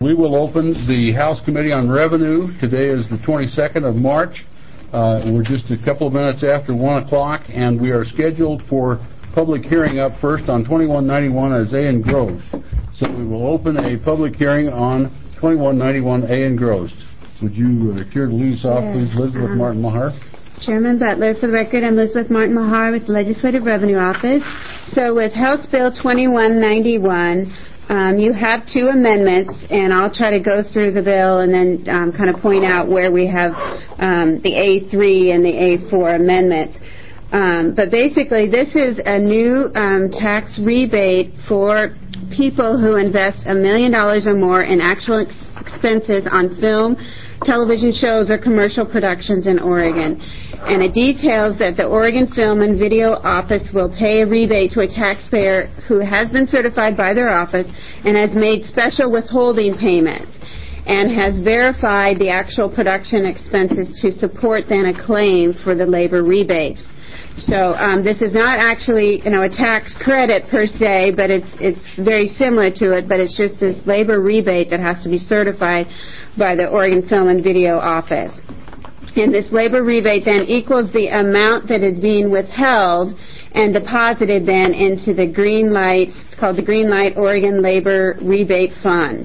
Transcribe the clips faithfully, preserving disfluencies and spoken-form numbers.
We will open the House Committee on Revenue. Today is the twenty-second of March. Uh, we're just a couple of minutes after one o'clock, and we are scheduled for public hearing up first on twenty-one ninety-one as A and Gross. So we will open a public hearing on twenty-one ninety-one A and Gross. Would you uh, care to lead us off, please, Elizabeth um, Martin Mahar? Chairman Butler, for the record, I'm Elizabeth Martin Mahar with the Legislative Revenue Office. So with House Bill twenty-one ninety-one, Um, you have two amendments, and I'll try to go through the bill and then um, kind of point out where we have um, the A three and the A four amendments. Um, but basically, this is a new um, tax rebate for people who invest a million dollars or more in actual ex- expenses on film, television shows, or commercial productions in Oregon. And it details that the Oregon Film and Video Office will pay a rebate to a taxpayer who has been certified by their office and has made special withholding payments and has verified the actual production expenses to support then a claim for the labor rebate. So um, this is not actually, you know, a tax credit per se, but it's it's very similar to it, but it's just this labor rebate that has to be certified by the Oregon Film and Video Office. And this labor rebate then equals the amount that is being withheld and deposited then into the Green Light, it's called the Green Light Oregon Labor Rebate Fund.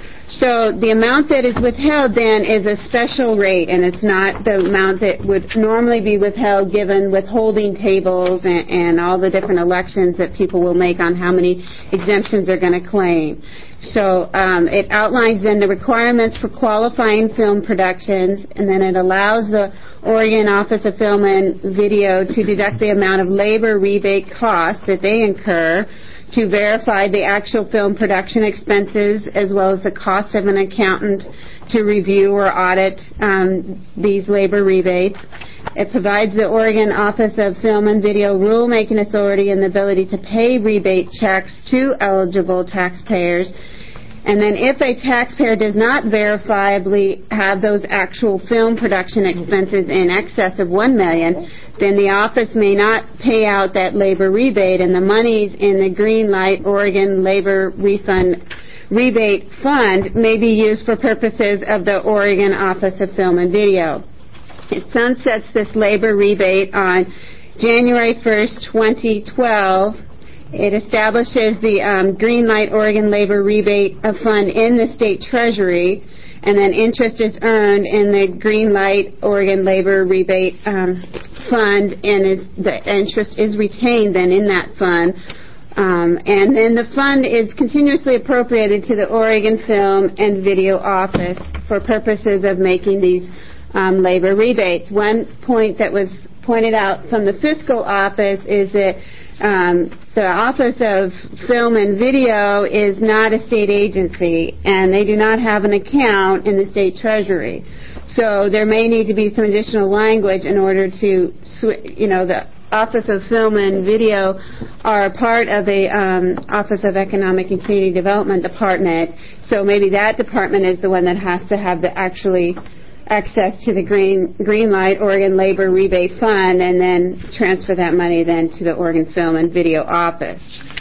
So the amount that is withheld then is a special rate, and it's not the amount that would normally be withheld given withholding tables and, and all the different elections that people will make on how many exemptions they're going to claim. So um, it outlines then the requirements for qualifying film productions, and then it allows the Oregon Office of Film and Video to deduct the amount of labor rebate costs that they incur to verify the actual film production expenses as well as the cost of an accountant to review or audit um, these labor rebates. It provides the Oregon Office of Film and Video rulemaking authority and the ability to pay rebate checks to eligible taxpayers. And then if a taxpayer does not verifiably have those actual film production expenses in excess of one million dollars, then the office may not pay out that labor rebate, and the monies in the Green Light Oregon Labor Refund Rebate Fund may be used for purposes of the Oregon Office of Film and Video. It sunsets this labor rebate on January first, twenty twelve. It establishes the um, Green Light Oregon Labor Rebate Fund in the state treasury, and then interest is earned in the Green Light Oregon Labor Rebate um, Fund, and is, the interest is retained then in that fund. Um, and then the fund is continuously appropriated to the Oregon Film and Video Office for purposes of making these um, labor rebates. One point that was pointed out from the fiscal office is that Um, the Office of Film and Video is not a state agency, and they do not have an account in the state treasury. So there may need to be some additional language in order to, you know, the Office of Film and Video are a part of the um, Office of Economic and Community Development Department. So maybe that department is the one that has to have the actually access to the Green Green Light Oregon Labor Rebate Fund, and then transfer that money then to the Oregon Film and Video Office.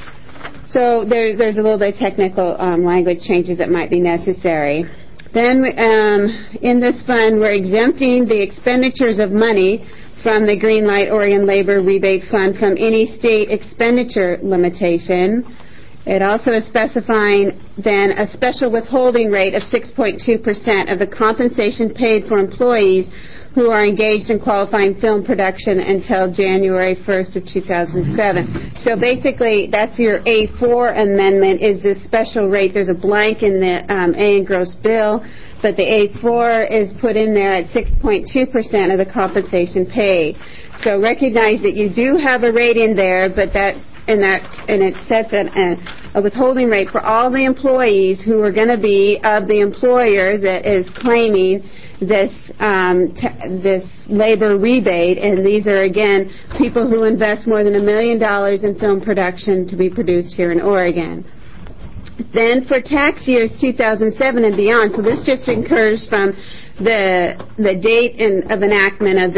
So there, there's a little bit of technical um, language changes that might be necessary. Then um, in this fund, we're exempting the expenditures of money from the Green Light Oregon Labor Rebate Fund from any state expenditure limitation. It also is specifying then a special withholding rate of six point two percent of the compensation paid for employees who are engaged in qualifying film production until January first of two thousand seven. So basically, that's your A four amendment, is this special rate. There's a blank in the um, A and Gross bill, but the A four is put in there at six point two percent of the compensation paid. So recognize that you do have a rate in there, but that And that, and it sets an, a, a withholding rate for all the employees who are going to be of the employer that is claiming this um, t- this labor rebate. And these are, again, people who invest more than a million dollars in film production to be produced here in Oregon. Then for tax years two thousand seven and beyond, so this just occurs from the the date in, of enactment of this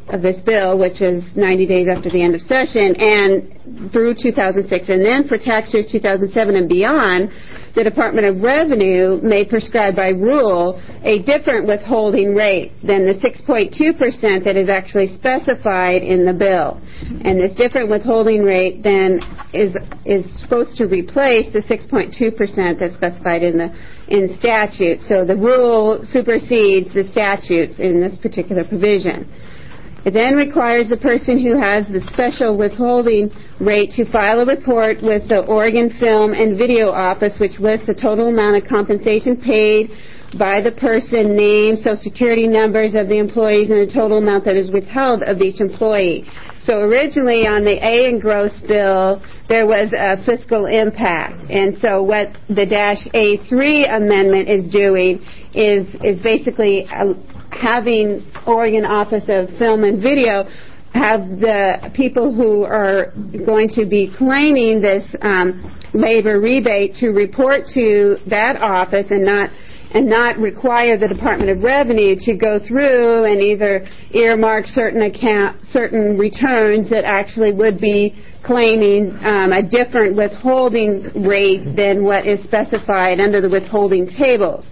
of this bill, which is ninety days after the end of session, and through two thousand six. And then for tax years two thousand seven and beyond, the Department of Revenue may prescribe by rule a different withholding rate than the six point two percent that is actually specified in the bill. And this different withholding rate then is is supposed to replace the six point two percent that's specified in the in statute. So the rule supersedes the statutes in this particular provision. It then requires the person who has the special withholding rate to file a report with the Oregon Film and Video Office, which lists the total amount of compensation paid by the person, name, Social Security numbers of the employees, and the total amount that is withheld of each employee. So originally on the A and gross bill, there was a fiscal impact. And so what the dash A three amendment is doing is, is basically uh, having Oregon Office of Film and Video have the people who are going to be claiming this um, labor rebate to report to that office and not and not require the Department of Revenue to go through and either earmark certain account, certain returns that actually would be claiming um, a different withholding rate than what is specified under the withholding tables.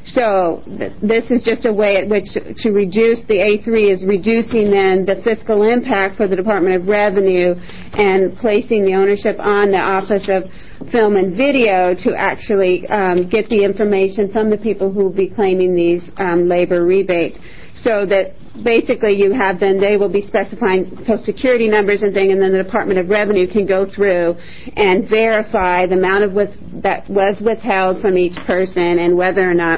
So th- this is just a way at which to reduce the A three is reducing then the fiscal impact for the Department of Revenue and placing the ownership on the Office of Film and Video to actually um, get the information from the people who will be claiming these um, labor rebates. So that basically you have then they will be specifying Social Security numbers and things, and then the Department of Revenue can go through and verify the amount of with, that was withheld from each person and whether or not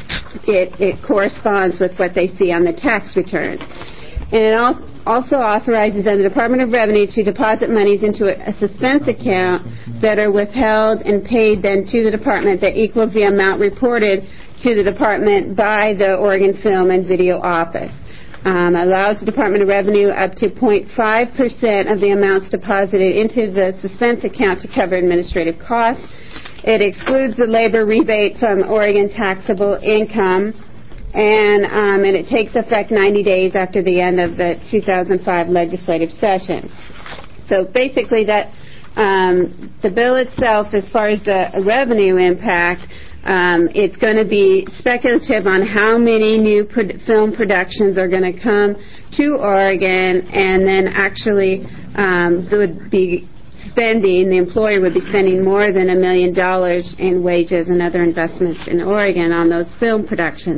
it, it corresponds with what they see on the tax returns. And it also authorizes then the Department of Revenue to deposit monies into a, a suspense account that are withheld and paid then to the department that equals the amount reported to the department by the Oregon Film and Video Office. Um, allows the Department of Revenue up to zero point five percent of the amounts deposited into the suspense account to cover administrative costs. It excludes the labor rebate from Oregon taxable income, and, um, and it takes effect ninety days after the end of the two thousand five legislative session. So basically that um, the bill itself, as far as the revenue impact, Um, it's going to be speculative on how many new pro- film productions are going to come to Oregon, and then actually um, would be spending, the employer would be spending more than a million dollars in wages and other investments in Oregon on those film productions.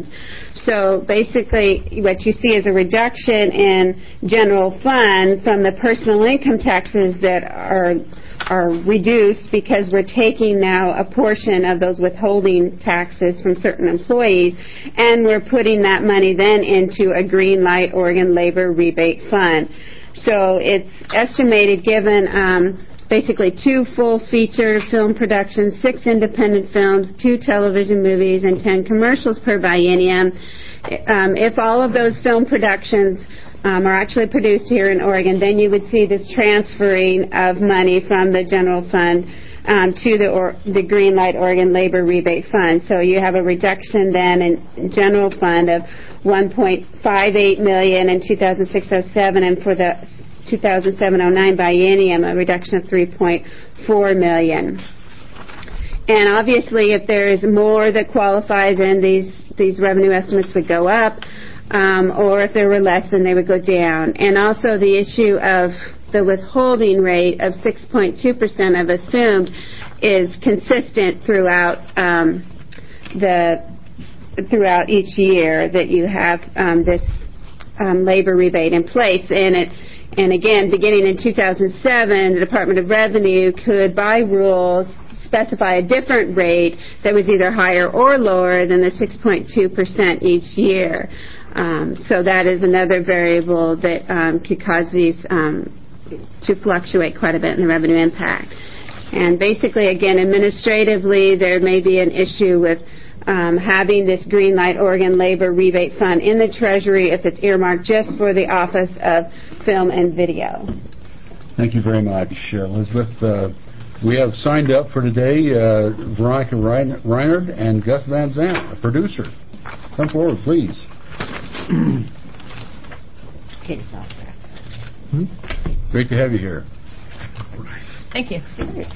So basically what you see is a reduction in general fund from the personal income taxes that are are reduced because we're taking now a portion of those withholding taxes from certain employees, and we're putting that money then into a Greenlight Oregon Labor Rebate Fund. So it's estimated, given um, basically two full feature film productions, six independent films, two television movies, and ten commercials per biennium. Um, if all of those film productions Um, are actually produced here in Oregon, then you would see this transferring of money from the general fund um, to the, or, the Greenlight Oregon Labor Rebate Fund. So you have a reduction then in general fund of one point five eight million dollars in two thousand six oh seven, and for the two thousand seven oh nine biennium, a reduction of three point four million dollars. And obviously, if there is more that qualifies, then these these revenue estimates would go up. Um, or if there were less, then they would go down. And also the issue of the withholding rate of six point two percent I've assumed is consistent throughout um, the throughout each year that you have um, this um, labor rebate in place. And it and again, beginning in two thousand seven, the Department of Revenue could, by rules, specify a different rate that was either higher or lower than the six point two percent each year. Um, so that is another variable that um, could cause these um, to fluctuate quite a bit in the revenue impact. And basically, again, administratively, there may be an issue with um, having this Greenlight Oregon Labor Rebate Fund in the Treasury if it's earmarked just for the Office of Film and Video. Thank you very much, Elizabeth. Uh, we have signed up for today uh, Veronica Reinard and Gus Van Zandt, a producer. Come forward, please. Okay, software. Hmm? Great to have you here. Thank you.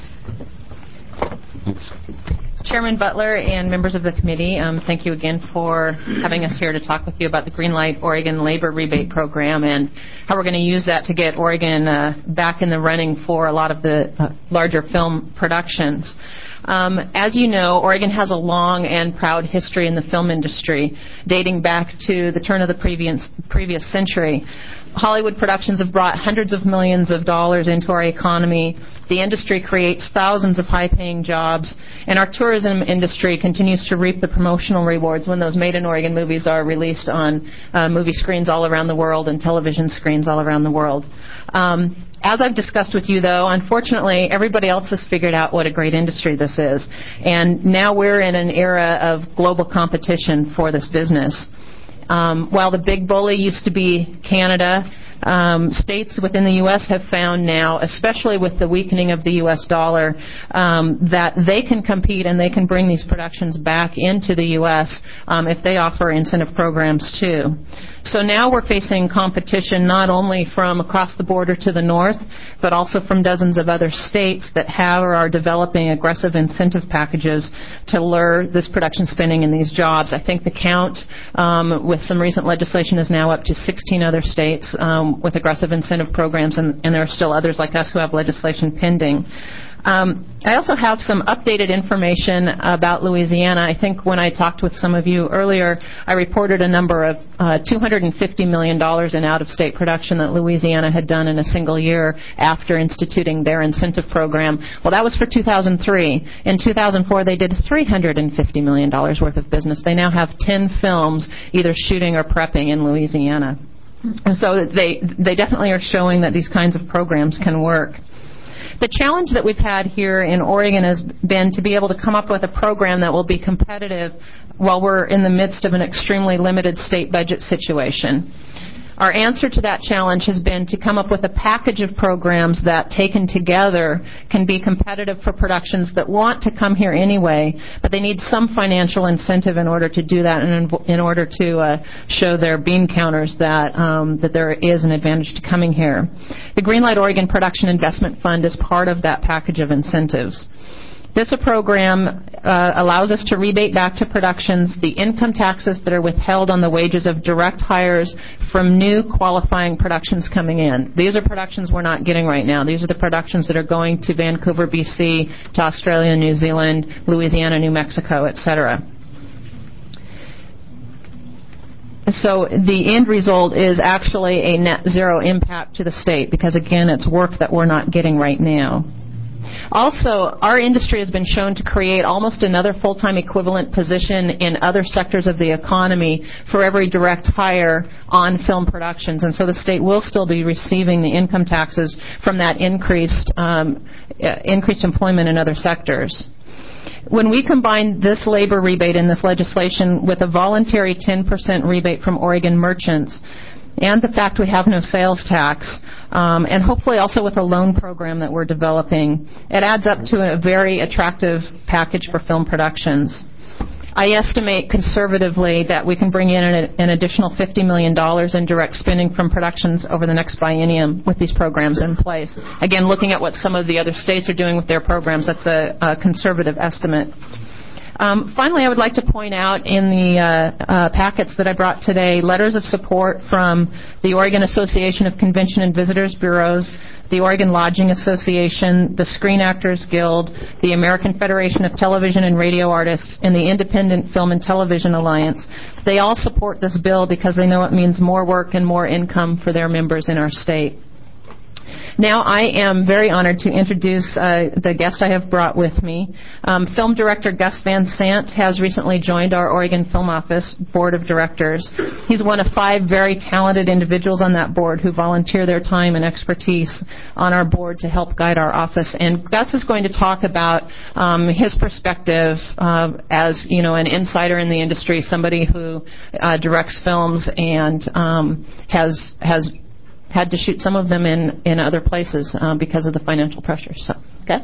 Thanks. Chairman Butler and members of the committee, um, thank you again for having us here to talk with you about the Greenlight Oregon Labor Rebate Program and how we're going to use that to get Oregon uh, back in the running for a lot of the uh, larger film productions. Um, as you know, Oregon has a long and proud history in the film industry, dating back to the turn of the previous, previous century. Hollywood productions have brought hundreds of millions of dollars into our economy. The industry creates thousands of high-paying jobs, and our tourism industry continues to reap the promotional rewards when those made-in-Oregon movies are released on uh, movie screens all around the world and television screens all around the world. Um, As I've discussed with you, though, unfortunately, everybody else has figured out what a great industry this is. And now we're in an era of global competition for this business. Um, while the big bully used to be Canada, um, states within the U S have found now, especially with the weakening of the U S dollar, um, that they can compete and they can bring these productions back into the U S um, if they offer incentive programs too. So now we're facing competition not only from across the border to the north, but also from dozens of other states that have or are developing aggressive incentive packages to lure this production spending and these jobs. I think the count um, with some recent legislation is now up to sixteen other states um, with aggressive incentive programs, and, and there are still others like us who have legislation pending. Um, I also have some updated information about Louisiana. I think when I talked with some of you earlier, I reported a number of uh, two hundred fifty million dollars in out-of-state production that Louisiana had done in a single year after instituting their incentive program. Well, that was for two thousand three. In two thousand four, they did three hundred fifty million dollars worth of business. They now have ten films either shooting or prepping in Louisiana. And so they, they definitely are showing that these kinds of programs can work. The challenge that we've had here in Oregon has been to be able to come up with a program that will be competitive while we're in the midst of an extremely limited state budget situation. Our answer to that challenge has been to come up with a package of programs that, taken together, can be competitive for productions that want to come here anyway, but they need some financial incentive in order to do that and in order to uh, show their bean counters that, um, that there is an advantage to coming here. The Greenlight Oregon Production Investment Fund is part of that package of incentives. This program uh, allows us to rebate back to productions the income taxes that are withheld on the wages of direct hires from new qualifying productions coming in. These are productions we're not getting right now. These are the productions that are going to Vancouver, B C, to Australia, New Zealand, Louisiana, New Mexico, et cetera. So the end result is actually a net zero impact to the state because, again, it's work that we're not getting right now. Also, our industry has been shown to create almost another full-time equivalent position in other sectors of the economy for every direct hire on film productions, and so the state will still be receiving the income taxes from that increased, um, increased employment in other sectors. When we combine this labor rebate in this legislation with a voluntary ten percent rebate from Oregon merchants, and the fact we have no sales tax, um, and hopefully also with a loan program that we're developing, it adds up to a very attractive package for film productions. I estimate conservatively that we can bring in an, an additional fifty million dollars in direct spending from productions over the next biennium with these programs in place. Again, looking at what some of the other states are doing with their programs, that's a, a conservative estimate. Um, finally, I would like to point out in the uh, uh, packets that I brought today letters of support from the Oregon Association of Convention and Visitors Bureaus, the Oregon Lodging Association, the Screen Actors Guild, the American Federation of Television and Radio Artists, and the Independent Film and Television Alliance. They all support this bill because they know it means more work and more income for their members in our state. Now I am very honored to introduce uh, the guest I have brought with me. Um, Film Director Gus Van Sant has recently joined our Oregon Film Office Board of Directors. He's one of five very talented individuals on that board who volunteer their time and expertise on our board to help guide our office. And Gus is going to talk about um, his perspective uh, as, you know, an insider in the industry, somebody who uh, directs films and um, has has had to shoot some of them in, in other places uh, because of the financial pressures. So, Gus?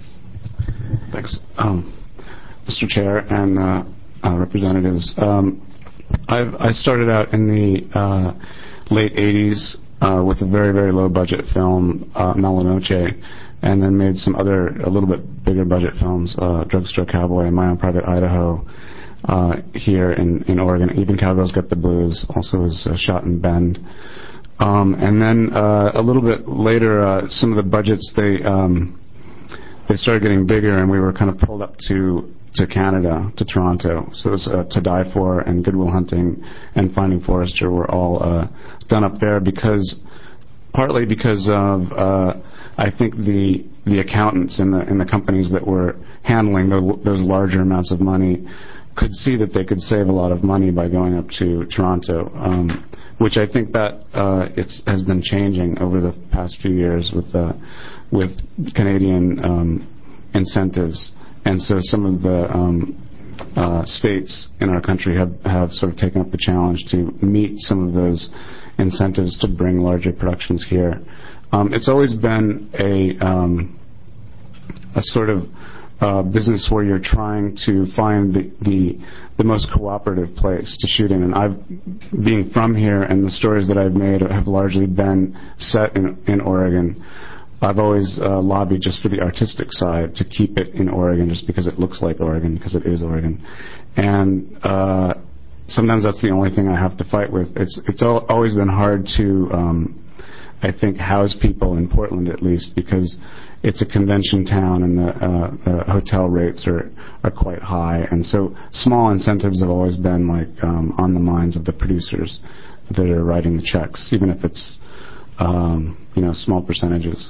Thanks. Um, Mister Chair and uh, uh, representatives, um, I've, I started out in the uh, late eighties uh, with a very, very low budget film, uh, Malinoche, and then made some other a little bit bigger budget films, uh, Drugstore Cowboy and My Own Private Idaho, uh, here in, in Oregon. Even Cowgirls Get the Blues also was uh, shot in Bend. Um, and then uh, a little bit later, uh, some of the budgets, they um, they started getting bigger, and we were kind of pulled up to to Canada, to Toronto. So it was uh, To Die For and Good Will Hunting and Finding Forrester were all uh, done up there because, partly because of, uh, I think the the accountants in the in the companies that were handling the, those larger amounts of money could see that they could save a lot of money by going up to Toronto, um, which I think that uh, it's has been changing over the past few years with uh, with Canadian um, incentives. And so some of the um, uh, states in our country have, have sort of taken up the challenge to meet some of those incentives to bring larger productions here. Um, it's always been a um, a sort of uh, business where you're trying to find the, the the most cooperative place to shoot in. And I've, being from here, and the stories that I've made have largely been set in in Oregon. I've always uh, lobbied just for the artistic side to keep it in Oregon, just because it looks like Oregon, because it is Oregon. And uh, sometimes that's the only thing I have to fight with. It's it's al- always been hard to, um, I think, house people in Portland at least, because it's a convention town and the, uh, the hotel rates are are quite high. And so small incentives have always been like um, on the minds of the producers that are writing the checks, even if it's um, you know small percentages.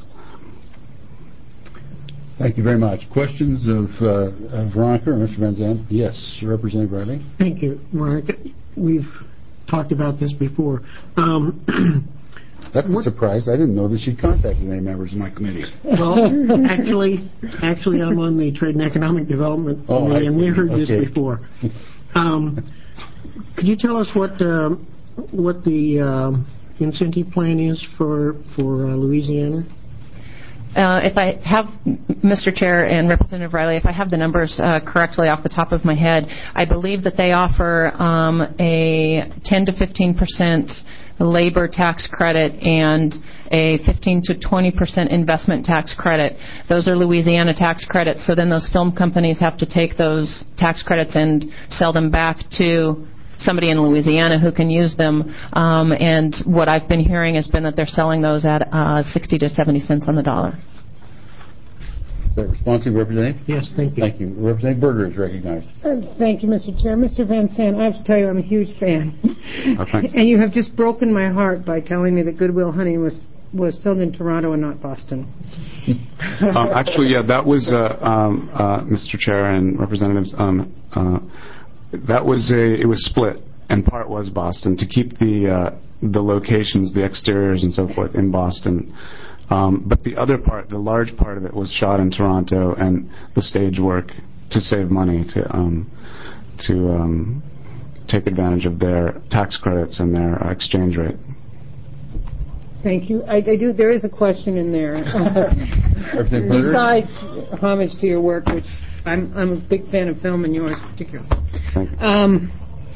Thank you very much. Questions of, uh, of Veronica or Mister Van Zandt? Yes, Representative Riley. Thank you, Veronica. We've talked about this before. Um, That's a surprise. I didn't know that she contacted any members of my committee. Well, actually, actually, I'm on the Trade and Economic Development oh, Committee, and we heard okay. this before. Um, could you tell us what uh, what the uh, incentive plan is for for uh, Louisiana? Uh, if I have, Mister Chair and Representative Riley, if I have the numbers uh, correctly off the top of my head, I believe that they offer um, a ten to fifteen percent labor tax credit and a fifteen to twenty percent investment tax credit. Those are Louisiana tax credits, so then those film companies have to take those tax credits and sell them back to somebody in Louisiana who can use them. Um, and what I've been hearing has been that they're selling those at uh, sixty to seventy cents on the dollar. Is that responsive, Representative? Yes, thank you. Thank you. Representative Berger is recognized. Uh, thank you, Mister Chair. Mister Van Sant, I have to tell you I'm a huge fan. Oh, thanks. And you have just broken my heart by telling me that Good Will Hunting was was filmed in Toronto and not Boston. um, actually, yeah, that was, uh, um, uh, Mister Chair and Representatives, um, uh, that was a, it was split, and part was Boston, to keep the uh, the locations, the exteriors and so forth in Boston. Um, but the other part, the large part of it, was shot in Toronto, and the stage work to save money, to um, to um, take advantage of their tax credits and their uh, exchange rate. Thank you. I, I do. There is a question in there. Besides homage to your work, which I'm I'm a big fan of film and yours particularly. Thank you. Um,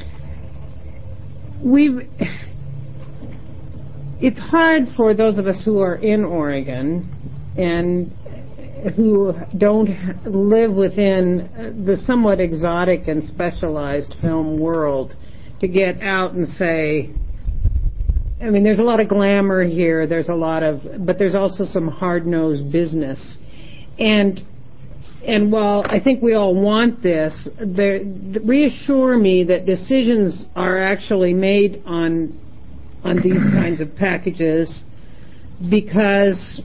we've. It's hard for those of us who are in Oregon and who don't live within the somewhat exotic and specialized film world to get out and say, I mean, there's a lot of glamour here, there's a lot of, but there's also some hard-nosed business. And and while I think we all want this, there, reassure me that decisions are actually made on on these kinds of packages, because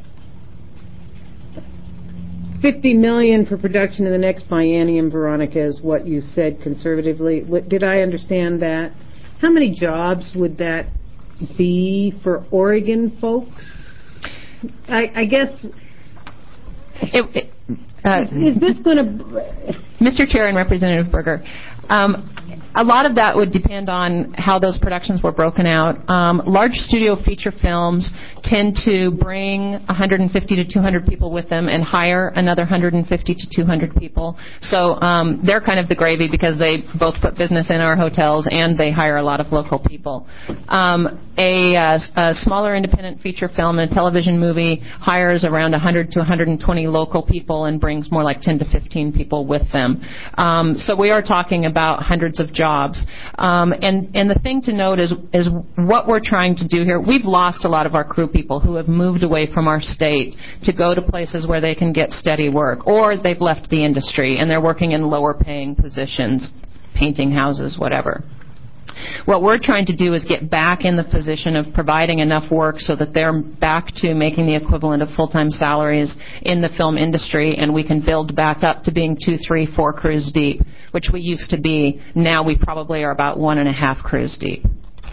fifty million dollars for production in the next biennium, Veronica, is what you said conservatively. What, did I understand that? How many jobs would that be for Oregon folks? I, I guess. It, it, uh, is this going to... Mister Chair and Representative Berger, um, a lot of that would depend on how those productions were broken out. Um, large studio feature films tend to bring one hundred fifty to two hundred people with them and hire another one hundred fifty to two hundred people. So um, they're kind of the gravy because they both put business in our hotels and they hire a lot of local people. Um, a, uh, a smaller independent feature film and a television movie hires around one hundred to one hundred twenty local people and brings more like ten to fifteen people with them. Um, so we are talking about hundreds of jobs. Um, and, and the thing to note is, is what we're trying to do here. We've lost a lot of our crew people who have moved away from our state to go to places where they can get steady work, or they've left the industry and they're working in lower paying positions, painting houses, whatever. What we're trying to do is get back in the position of providing enough work so that they're back to making the equivalent of full-time salaries in the film industry, and we can build back up to being two, three, four crews deep, which we used to be. Now we probably are about one and a half crews deep.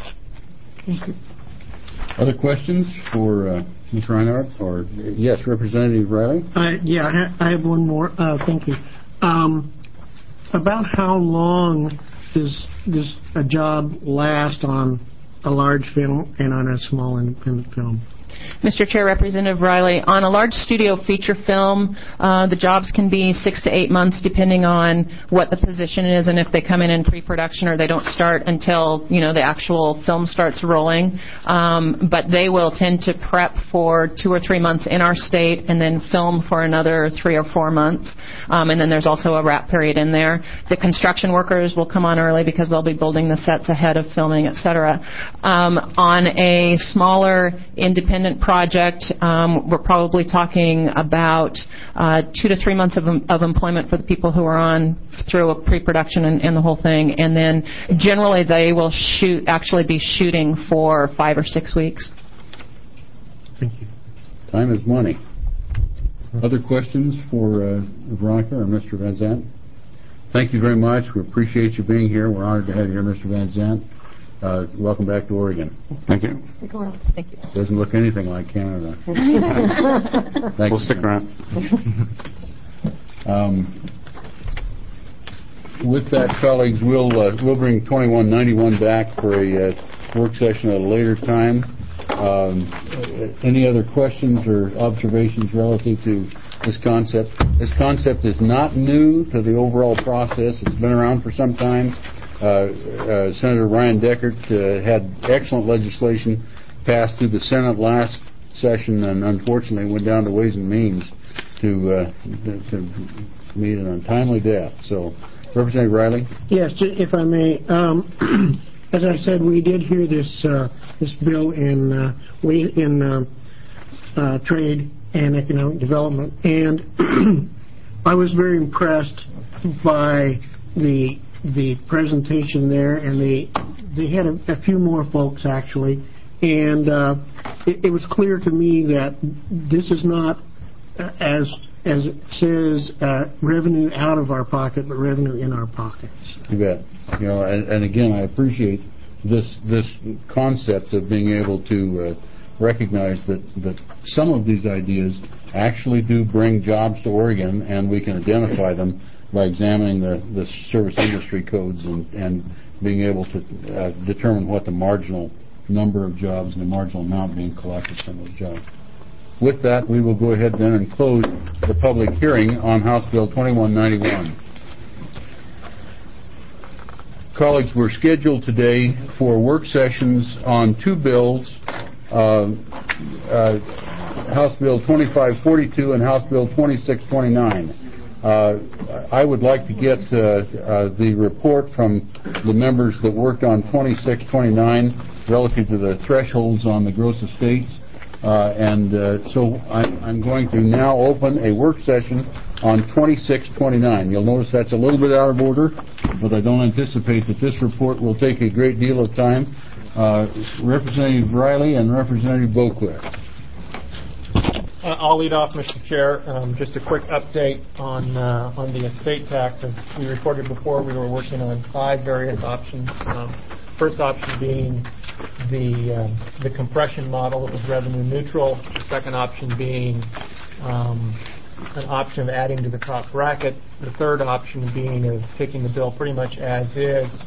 Other questions for uh, Miz Reinhardt? Or yes, Representative Riley? Uh, yeah, I, ha- I have one more. Uh, thank you. Um, about how long does does a job last on a large film and on a small independent film? Mister Chair, Representative Riley, on a large studio feature film, uh, the jobs can be six to eight months depending on what the position is and if they come in in pre-production or they don't start until, you know, the actual film starts rolling. Um, but they will tend to prep for two or three months in our state and then film for another three or four months. Um, and then there's also a wrap period in there. The construction workers will come on early because they'll be building the sets ahead of filming, et cetera. Um, on a smaller independent project, um, we're probably talking about uh, two to three months of, of employment for the people who are on through a pre-production and, and the whole thing, and then generally they will shoot, actually be shooting for five or six weeks. Thank you. Time is money. Other questions for uh, Veronica or Mister Van Zandt? Thank you very much. We appreciate you being here. We're honored to have you here, Mister Van Zandt. Uh, welcome back to Oregon. Thank you. Stick around. Thank you. Doesn't look anything like Canada. We'll stick around. Um, with that, colleagues, we'll uh, we'll bring twenty-one ninety-one back for a uh, work session at a later time. Um, any other questions or observations relative to this concept? This concept is not new to the overall process. It's been around for some time. Uh, uh, Senator Ryan Deckert uh, had excellent legislation passed through the Senate last session, and unfortunately went down to Ways and Means to, uh, to, to meet an untimely death. So, Representative Riley? Yes, if I may. Um, as I said, we did hear this uh, this bill in uh, in uh, uh, trade and economic development, and I was very impressed by the the presentation there, and they they had a, a few more folks actually, and uh, it, it was clear to me that this is not uh, as as it says uh, revenue out of our pocket, but revenue in our pockets. You bet. You know, and, and again, I appreciate this this concept of being able to uh, recognize that that some of these ideas actually do bring jobs to Oregon, and we can identify them by examining the, the service industry codes and, and being able to uh, determine what the marginal number of jobs and the marginal amount being collected from those jobs. With that, we will go ahead then and close the public hearing on House Bill twenty-one ninety-one. Colleagues, we're scheduled today for work sessions on two bills, uh, uh, House Bill twenty-five forty-two and House Bill twenty-six twenty-nine. Uh, I would like to get uh, uh, the report from the members that worked on twenty-six twenty-nine relative to the thresholds on the gross estates. Uh, and uh, so I, I'm going to now open a work session on twenty-six twenty-nine. You'll notice that's a little bit out of order, but I don't anticipate that this report will take a great deal of time. Uh, Representative Riley and Representative Beauclerk. Uh, I'll lead off, Mister Chair. Um, just a quick update on uh, on the estate tax. As we reported before, we were working on five various options. Um, first option being the uh, the compression model that was revenue neutral. The second option being um, an option of adding to the top bracket. The third option being of taking the bill pretty much as is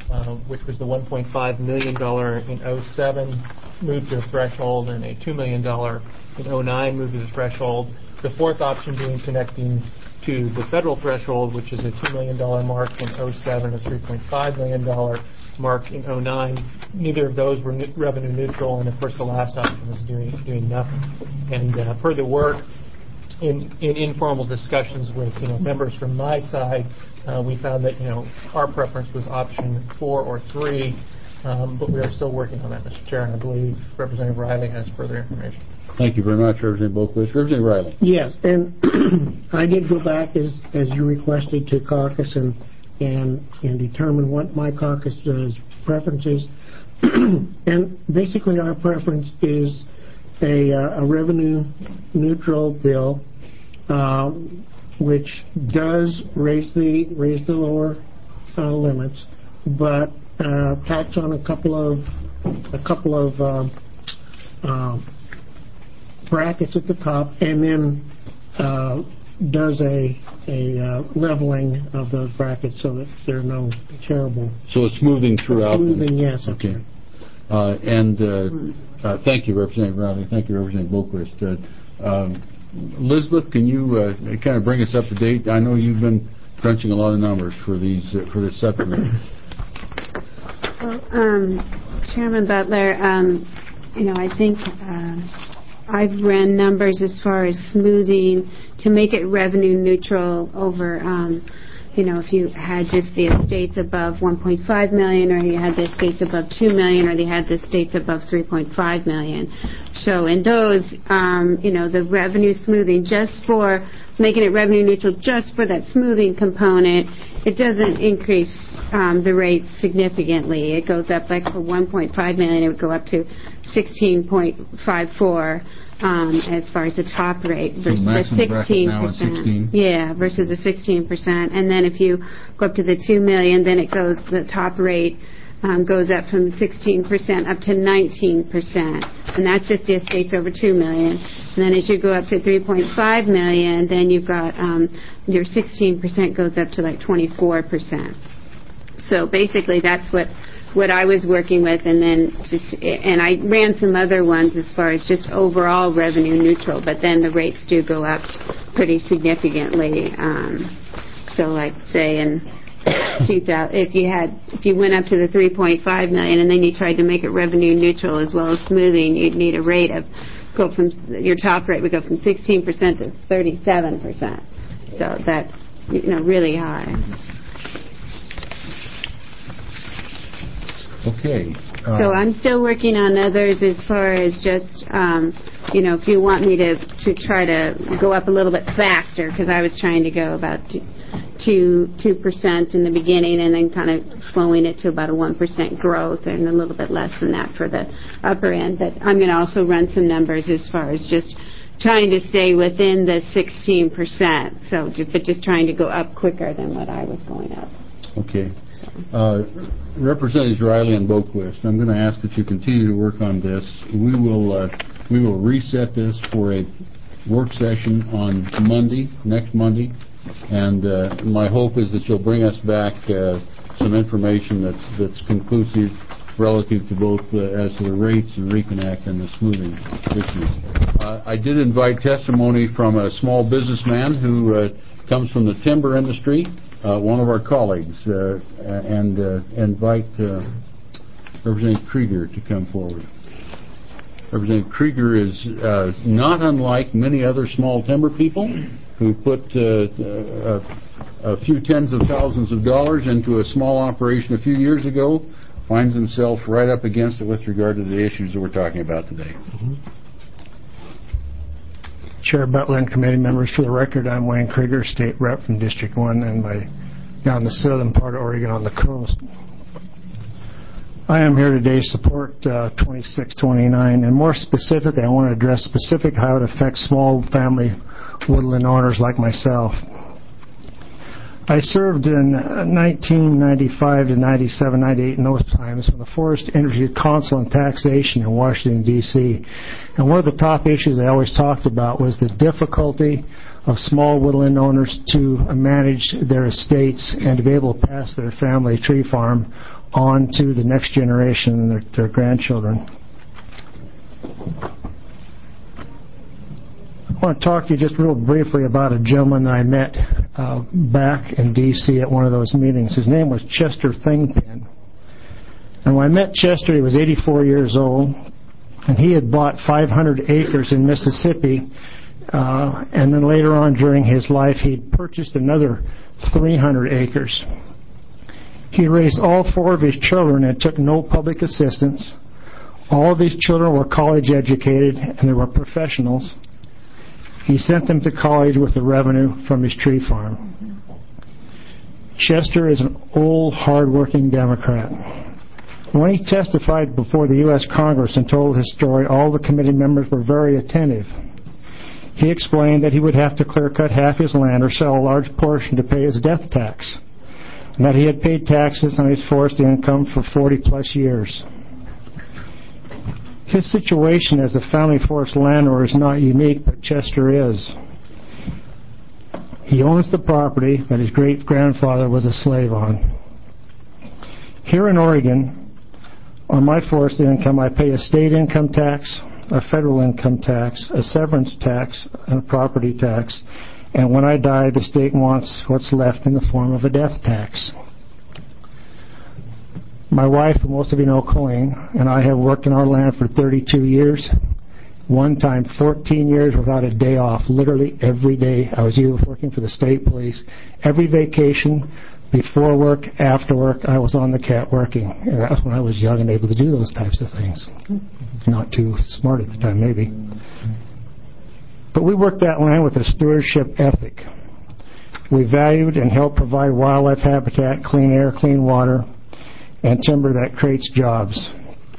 uh, which was the one point five million dollars in oh seven, moved to a threshold, and a two million dollars in oh nine moved to the threshold. The fourth option being connecting to the federal threshold, which is a two million dollars mark in oh seven, a three point five million dollars mark in oh nine. Neither of those were n- revenue neutral, and of course the last option was doing doing nothing. And uh, further work in, in informal discussions with you know members from my side, uh, we found that you know our preference was option four or three, um, but we are still working on that, Mister Chair, and I believe Representative Riley has further information. Thank you very much, Representative Boquist. Representative Riley. Yes, and I did go back as as you requested to caucus and and and determine what my caucus's preference is. And basically, our preference is a, uh, a revenue neutral bill, uh, which does raise the raise the lower uh, limits, but uh, tax on a couple of a couple of uh, uh, brackets at the top, and then uh, does a a uh, leveling of those brackets so that there are no terrible So it's smoothing throughout. smoothing. Yes. that's Okay. right. Uh, and uh, uh, thank you, Representative Riley. Thank you, Representative Boquist. Uh, um, Elizabeth, can you uh, kind of bring us up to date? I know you've been crunching a lot of numbers for these uh, for this subcommittee. Well, um, Chairman Butler, um, you know, I think um, I've ran numbers as far as smoothing to make it revenue neutral over, um, you know, if you had just the estates above one point five million dollars, or you had the estates above two million dollars, or you had the estates above three point five million dollars. So in those, um, you know, the revenue smoothing just for making it revenue neutral just for that smoothing component, it doesn't increase um, the rate significantly. It goes up, like for one point five million dollars, it would go up to sixteen point five four um, as far as the top rate versus the sixteen percent. Yeah, versus the sixteen percent. And then if you go up to the two million dollars, then it goes, the top rate um, goes up from sixteen percent up to nineteen percent. And that's just the estates over two million dollars. And then as you go up to three point five million dollars, then you've got um, your sixteen percent goes up to like twenty-four percent. So basically that's what what I was working with, and then just, and I ran some other ones as far as just overall revenue neutral, but then the rates do go up pretty significantly. Um, so like say in two thousand, if you had if you went up to the three point five million and then you tried to make it revenue neutral as well as smoothing, you'd need a rate of go from your top rate would go from sixteen percent to thirty-seven percent. So that's, you know, really high. Okay. Uh, So I'm still working on others as far as just, um, you know, if you want me to, to try to go up a little bit faster, because I was trying to go about two, two percent in the beginning and then kind of slowing it to about a one percent growth and a little bit less than that for the upper end. But I'm going to also run some numbers as far as just trying to stay within the sixteen percent. So just, but just trying to go up quicker than what I was going up. Okay. Uh, Representatives Riley and Boquist, I'm going to ask that you continue to work on this. We will uh, we will reset this for a work session on Monday, next Monday, and uh, my hope is that you'll bring us back uh, some information that's that's conclusive relative to both uh, as to the rates and reconnect and the smoothing issues. Uh, I did invite testimony from a small businessman who uh, comes from the timber industry. Uh, one of our colleagues, uh, and uh, invite uh, Representative Krieger to come forward. Representative Krieger is uh, not unlike many other small timber people who put uh, a, a few tens of thousands of dollars into a small operation a few years ago, finds himself right up against it with regard to the issues that we're talking about today. Mm-hmm. Chair Butler and committee members, for the record, I'm Wayne Krieger, state rep from District one, and my down the southern part of Oregon on the coast. I am here today to support uh, twenty-six twenty-nine, and more specifically, I want to address specific how it affects small family woodland owners like myself. I served in nineteen ninety-five to ninety-seven, ninety-eight in those times when the Forest Industry Council on Taxation in Washington, D C And one of the top issues they always talked about was the difficulty of small woodland owners to manage their estates and to be able to pass their family tree farm on to the next generation and their, their grandchildren. I want to talk to you just real briefly about a gentleman that I met uh, back in D C at one of those meetings. His name was Chester Thingpen. And when I met Chester, he was eighty-four years old, and he had bought five hundred acres in Mississippi, uh, and then later on during his life, he purchased another three hundred acres. He raised all four of his children and took no public assistance. All of these children were college educated, and they were professionals. He sent them to college with the revenue from his tree farm. Chester is an old, hard-working Democrat. When he testified before the U S Congress and told his story, all the committee members were very attentive. He explained that he would have to clear-cut half his land or sell a large portion to pay his death tax, and that he had paid taxes on his forest income for forty-plus years. His situation as a family forest landowner is not unique, but Chester is. He owns the property that his great-grandfather was a slave on. Here in Oregon, on my forest income, I pay a state income tax, a federal income tax, a severance tax, and a property tax. And when I die, the state wants what's left in the form of a death tax. My wife, who most of you know, Colleen, and I have worked in our land for thirty-two years. One time, fourteen years without a day off. Literally every day I was either working for the state police. Every vacation, before work, after work, I was on the cat working. And that was when I was young and able to do those types of things. Not too smart at the time, maybe. But we worked that land with a stewardship ethic. We valued and helped provide wildlife habitat, clean air, clean water, and timber that creates jobs.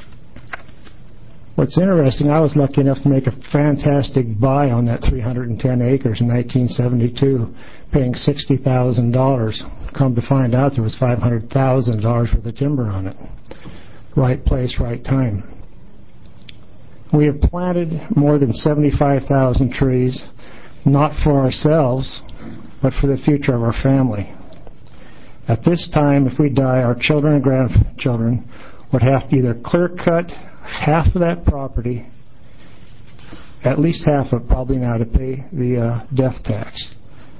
What's interesting, I was lucky enough to make a fantastic buy on that three hundred ten acres in nineteen seventy-two, paying sixty thousand dollars. Come to find out, there was five hundred thousand dollars worth of timber on it. Right place, right time. We have planted more than seventy-five thousand trees, not for ourselves, but for the future of our family. At this time, if we die, our children and grandchildren would have to either clear-cut half of that property, at least half of it probably now, to pay the uh, death tax.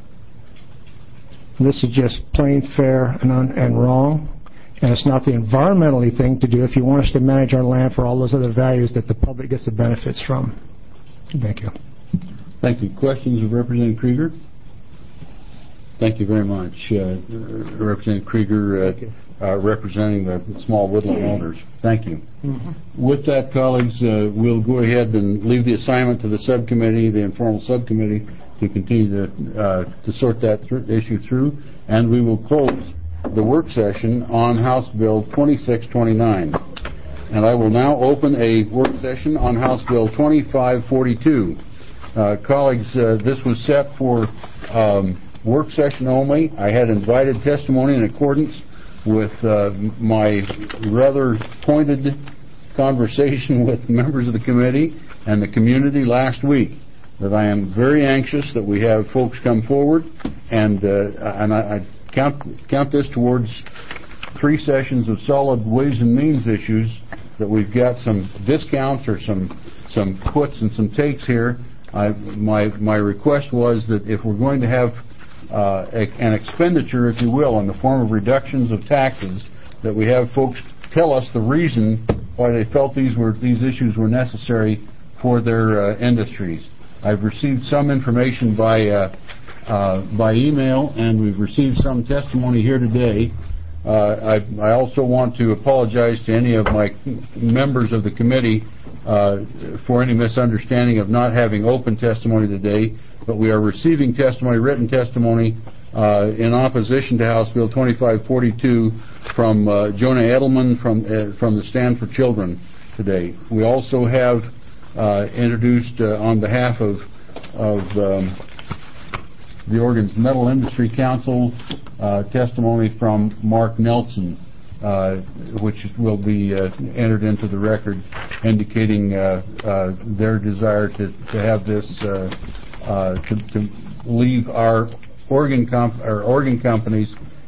This is just plain fair and, un- and wrong, and it's not the environmentally thing to do if you want us to manage our land for all those other values that the public gets the benefits from. Thank you. Thank you. Questions of Representative Krieger? Thank you very much, uh, Representative Krieger, uh, uh, representing the small woodland owners. Thank you. Mm-hmm. With that, colleagues, uh, we'll go ahead and leave the assignment to the subcommittee, the informal subcommittee, to continue to, uh, to sort that th- issue through, and we will close the work session on House Bill twenty-six twenty-nine. And I will now open a work session on House Bill twenty-five forty-two. Uh, colleagues, uh, this was set for um, work session only. I had invited testimony in accordance with uh, my rather pointed conversation with members of the committee and the community last week, that I am very anxious that we have folks come forward, and uh, and I, I count count this towards three sessions of solid Ways and Means issues, that we've got some discounts or some some puts and some takes here. I, my my request was that if we're going to have uh, a, an expenditure, if you will, in the form of reductions of taxes, that we have folks tell us the reason why they felt these were these issues were necessary for their uh, industries. I've received some information by uh, uh, by email, and we've received some testimony here today. Uh, I, I also want to apologize to any of my members of the committee uh, for any misunderstanding of not having open testimony today, but we are receiving testimony, written testimony, uh, in opposition to House Bill twenty-five forty-two from uh, Jonah Edelman from uh, from the Stand for Children today. We also have uh, introduced uh, on behalf of of um, the Oregon's Metal Industry Council uh, testimony from Mark Nelson, uh, which will be uh, entered into the record, indicating uh, uh, their desire to, to have this uh, uh, to, to leave our Oregon comp- our Oregon companies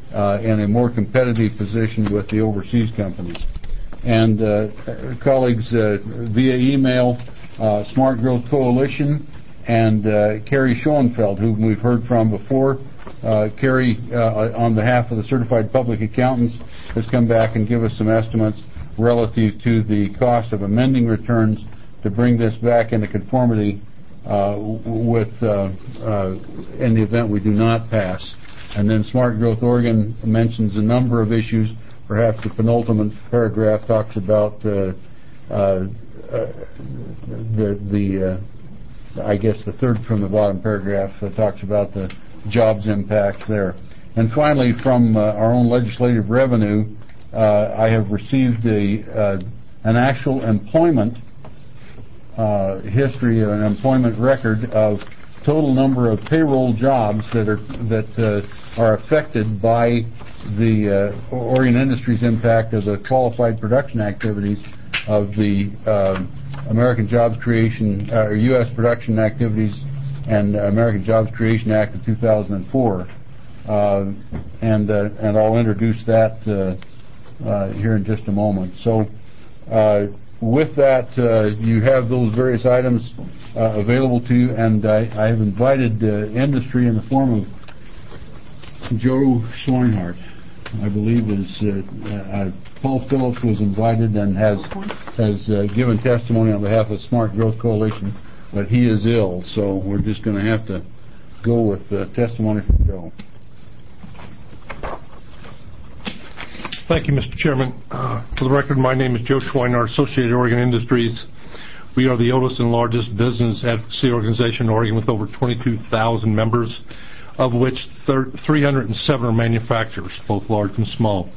uh, in a more competitive position with the overseas companies. And uh, colleagues, uh, via email, uh, Smart Growth Coalition and uh, Carrie Schoenfeld, whom we've heard from before. Uh, Carrie, uh, on behalf of the Certified Public Accountants, has come back and give us some estimates relative to the cost of amending returns to bring this back into conformity uh, with, uh, uh, in the event we do not pass. And then Smart Growth Oregon mentions a number of issues. Perhaps the penultimate paragraph talks about uh, uh, the, the uh, I guess the third from the bottom paragraph uh, talks about the jobs impact there. And finally, from uh, our own legislative revenue, uh, I have received a, uh, an actual employment uh, history, an employment record of total number of payroll jobs that are that uh, are affected by the uh, Oregon Industries impact of the qualified production activities of the uh, American Jobs Creation, uh, or U S Production Activities and American Jobs Creation Act of two thousand four. Uh, and uh, and I'll introduce that uh, uh, here in just a moment. So uh, with that, uh, you have those various items uh, available to you, and I, I have invited uh, industry in the form of Joe Schweinhardt, I believe is uh, uh, Paul Phillips was invited and has has uh, given testimony on behalf of Smart Growth Coalition, but he is ill, so we're just going to have to go with uh, testimony from Joe. Thank you, Mister Chairman. Uh, for the record, my name is Joe Schweinhardt, Associated Oregon Industries. We are the oldest and largest business advocacy organization in Oregon with over twenty-two thousand members, of which three hundred seven are manufacturers, both large and small.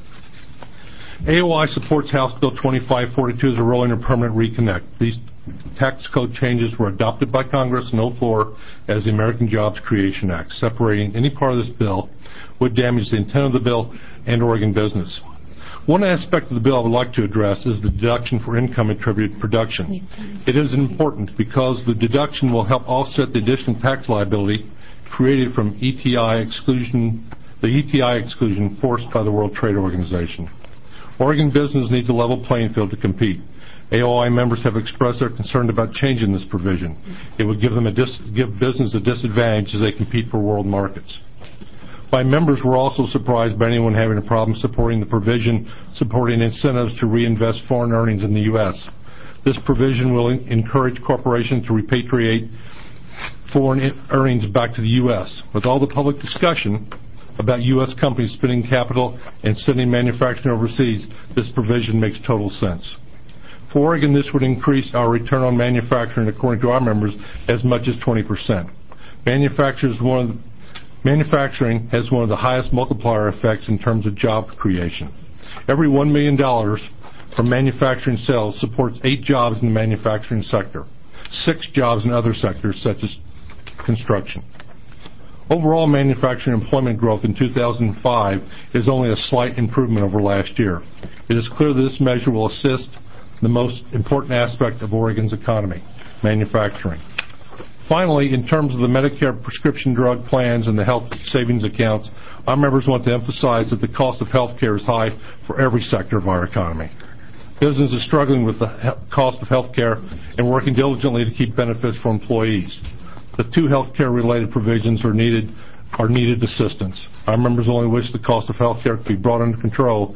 A O I supports House Bill twenty-five forty-two as a rolling or permanent reconnect. These tax code changes were adopted by Congress in oh four as the American Jobs Creation Act. Separating any part of this bill would damage the intent of the bill and Oregon business. One aspect of the bill I would like to address is the deduction for income attributed to production. It is important because the deduction will help offset the additional tax liability created from E T I exclusion, the E T I exclusion forced by the World Trade Organization. Oregon business needs a level playing field to compete. A O I members have expressed their concern about changing this provision. It would give them a dis- give business a disadvantage as they compete for world markets. My members were also surprised by anyone having a problem supporting the provision supporting incentives to reinvest foreign earnings in the U S. This provision will in- encourage corporations to repatriate foreign earnings back to the U S. With all the public discussion about U S companies spending capital and sending manufacturing overseas, this provision makes total sense. For Oregon, this would increase our return on manufacturing, according to our members, as much as twenty percent. Manufacturers one of the, manufacturing has one of the highest multiplier effects in terms of job creation. Every one million dollars from manufacturing sales supports eight jobs in the manufacturing sector, six jobs in other sectors such as construction. Overall manufacturing employment growth in two thousand five is only a slight improvement over last year. It is clear that this measure will assist the most important aspect of Oregon's economy, manufacturing. Finally, in terms of the Medicare prescription drug plans and the health savings accounts, our members want to emphasize that the cost of health care is high for every sector of our economy. Business is struggling with the cost of health care and working diligently to keep benefits for employees. The two health care related provisions are needed are needed assistance. Our members only wish the cost of health care to be brought under control,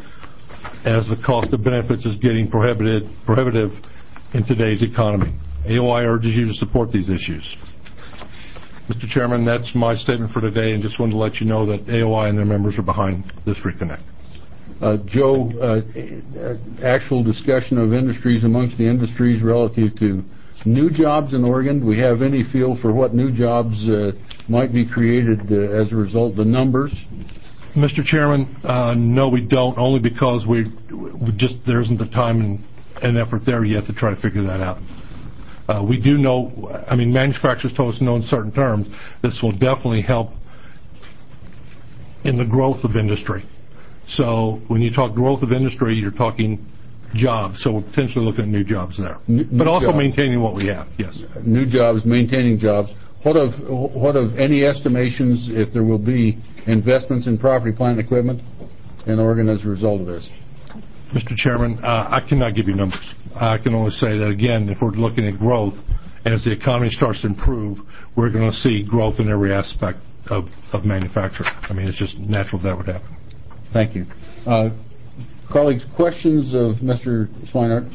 as the cost of benefits is getting prohibited, prohibitive in today's economy. A O I urges you to support these issues. Mister Chairman, that's my statement for today, and just wanted to let you know that A O I and their members are behind this reconnect. Uh, Joe, uh, actual discussion of industries amongst the industries relative to new jobs in Oregon. Do we have any feel for what new jobs uh, might be created uh, as a result, the numbers? Mister Chairman, uh, no, we don't, only because we, we just there isn't the time and, and effort there yet to try to figure that out. Uh, we do know, I mean, manufacturers told us to know in certain terms, this will definitely help in the growth of industry. So when you talk growth of industry, you're talking jobs, so we're potentially looking at new jobs there. New, but also jobs. Maintaining what we have, yes. New jobs, maintaining jobs. what of what of any estimations if there will be investments in property, plant, and equipment in Oregon as a result of this? Mister Chairman, uh, I cannot give you numbers. I can only say that, again, if we're looking at growth, as the economy starts to improve, we're going to see growth in every aspect of, of manufacturing. I mean, it's just natural that would happen. Thank you. Uh, colleagues, questions of Mister Swinehart?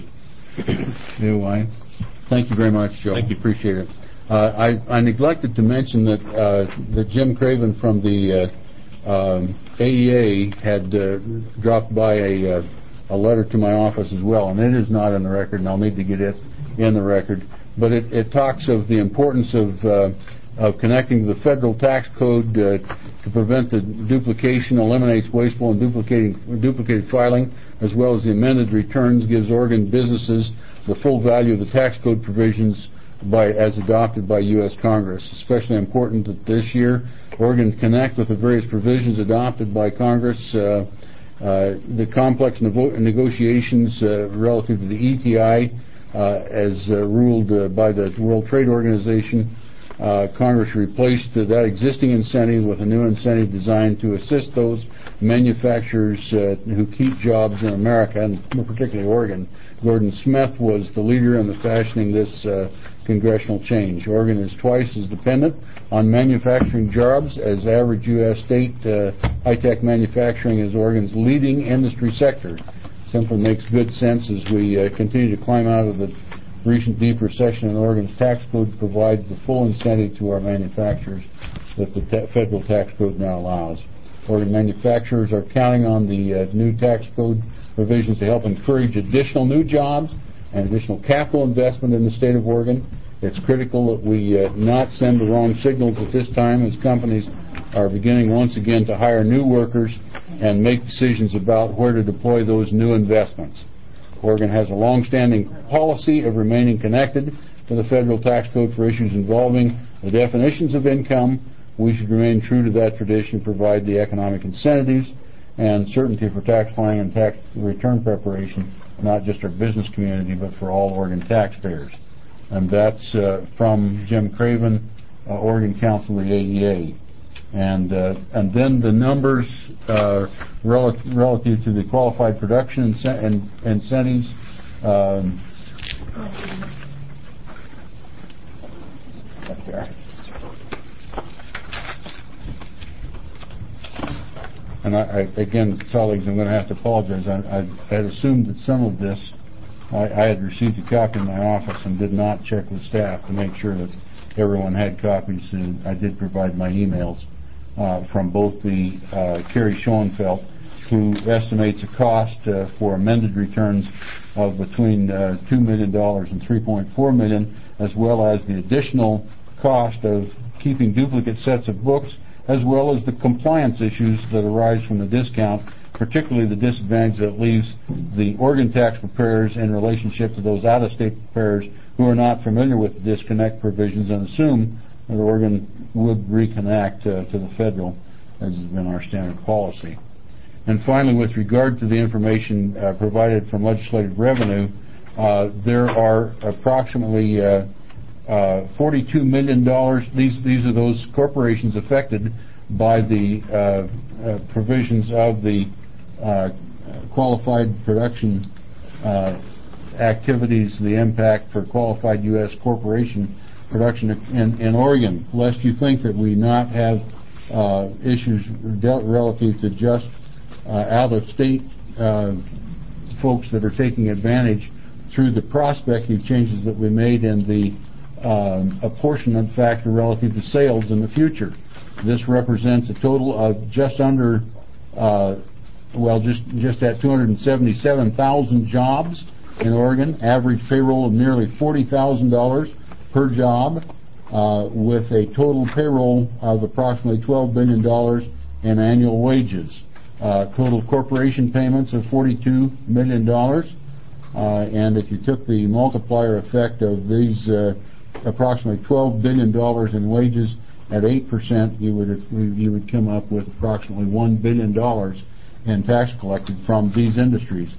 Do I? Thank you very much, Joe. Thank you. Appreciate it. Uh, I, I neglected to mention that, uh, that Jim Craven from the uh, um, A E A had uh, dropped by a, uh, a letter to my office as well, and it is not in the record, and I'll need to get it in the record. But it, it talks of the importance of uh, of connecting to the federal tax code uh, to prevent the duplication, eliminates wasteful and duplicating duplicated filing, as well as the amended returns, gives Oregon businesses the full value of the tax code provisions by as adopted by U S Congress. Especially important that this year Oregon connect with the various provisions adopted by Congress. Uh, uh, the complex nevo- negotiations uh, relative to the E T I. Uh, as uh, ruled uh, by the World Trade Organization, uh, Congress replaced uh, that existing incentive with a new incentive designed to assist those manufacturers uh, who keep jobs in America, and particularly Oregon. Gordon Smith was the leader in the fashioning this uh, congressional change. Oregon is twice as dependent on manufacturing jobs as average U S state. Uh, high-tech manufacturing is Oregon's leading industry sector. Simply makes good sense as we uh, continue to climb out of the recent deep recession, and Oregon's tax code provides the full incentive to our manufacturers that the ta- federal tax code now allows. Oregon manufacturers are counting on the uh, new tax code provisions to help encourage additional new jobs and additional capital investment in the state of Oregon. It's critical that we uh, not send the wrong signals at this time as companies are beginning once again to hire new workers and make decisions about where to deploy those new investments. Oregon has a long-standing policy of remaining connected to the federal tax code for issues involving the definitions of income. We should remain true to that tradition, provide the economic incentives and certainty for tax filing and tax return preparation, not just our business community, but for all Oregon taxpayers. And that's uh, from Jim Craven, uh, Oregon Council of the A E A. And uh, and then the numbers uh, rel- relative to the qualified production ince- and incentives. Um, up there. And I, I, again, colleagues, I'm going to have to apologize. I, I had assumed that some of this, I, I had received a copy in my office and did not check with staff to make sure that everyone had copies. And I did provide my emails uh, from both the uh, Kerry Schoenfeld, who estimates a cost uh, for amended returns of between uh, two million dollars and three point four million dollars, as well as the additional cost of keeping duplicate sets of books, as well as the compliance issues that arise from the discount, particularly the disadvantage that leaves the Oregon tax preparers in relationship to those out-of-state preparers who are not familiar with the disconnect provisions and assume that Oregon would reconnect uh, to the federal, as has been our standard policy. And finally, with regard to the information uh, provided from legislative revenue, uh, there are approximately uh, Uh, forty-two million dollars. These these are those corporations affected by the uh, uh, provisions of the uh, qualified production uh, activities, the impact for qualified U S corporation production in, in Oregon. Lest you think that we not have uh, issues dealt relative to just uh, out-of-state uh, folks that are taking advantage through the prospective changes that we made in the Um, apportionment factor relative to sales in the future. This represents a total of just under, uh, well, just just at two hundred seventy-seven thousand jobs in Oregon, average payroll of nearly forty thousand dollars per job, uh, with a total payroll of approximately twelve billion dollars in annual wages. Uh, total corporation payments of forty-two million dollars, uh, and if you took the multiplier effect of these uh, approximately twelve billion dollars in wages at eight percent, you would you would come up with approximately one billion dollars in tax collected from these industries.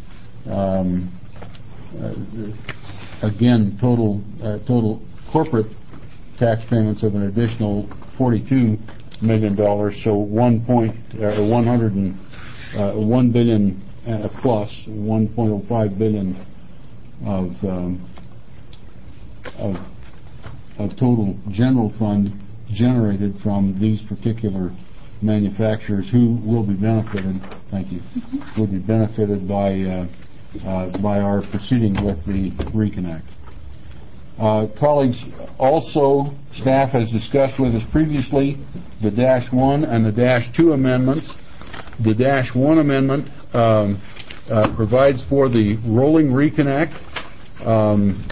Um, uh, again, total uh, total corporate tax payments of an additional forty-two million dollars, so one point, uh, one hundred and uh, one billion uh, plus one point oh five billion of, um, of of total general fund generated from these particular manufacturers who will be benefited. Thank you. Mm-hmm. Will be benefited by uh, uh, by our proceeding with the reconnect. Uh, colleagues, also staff has discussed with us previously the dash one and the dash two amendments. The dash one amendment um, uh, provides for the rolling reconnect. Um,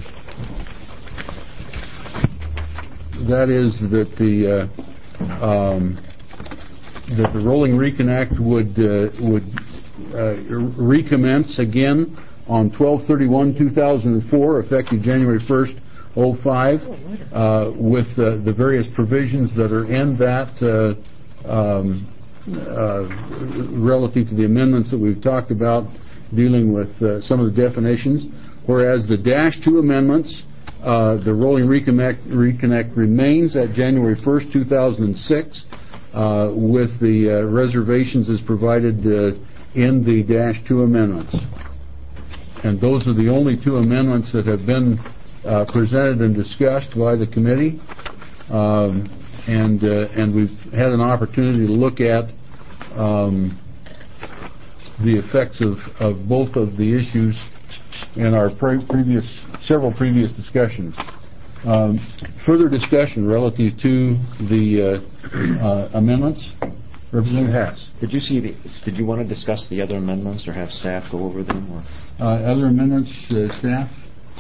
that is that the uh, um, that the rolling reconnect would uh, would uh, recommence again on twelve thirty-one two thousand four, effective January first, oh five, uh, with uh, the various provisions that are in that uh, um, uh, relative to the amendments that we've talked about, dealing with uh, some of the definitions. Whereas the dash two amendments, uh, the rolling reconnect, reconnect remains at January first, two thousand six, uh, with the uh, reservations as provided uh, in the dash two amendments. And those are the only two amendments that have been uh, presented and discussed by the committee. Um, and uh, and we've had an opportunity to look at um, the effects of, of both of the issues in our pre- previous several previous discussions. Um, further discussion relative to the uh, uh, amendments. Representative Hass. Did you see the? Did you want to discuss the other amendments, or have staff go over them? Or? Uh, other amendments, uh, staff.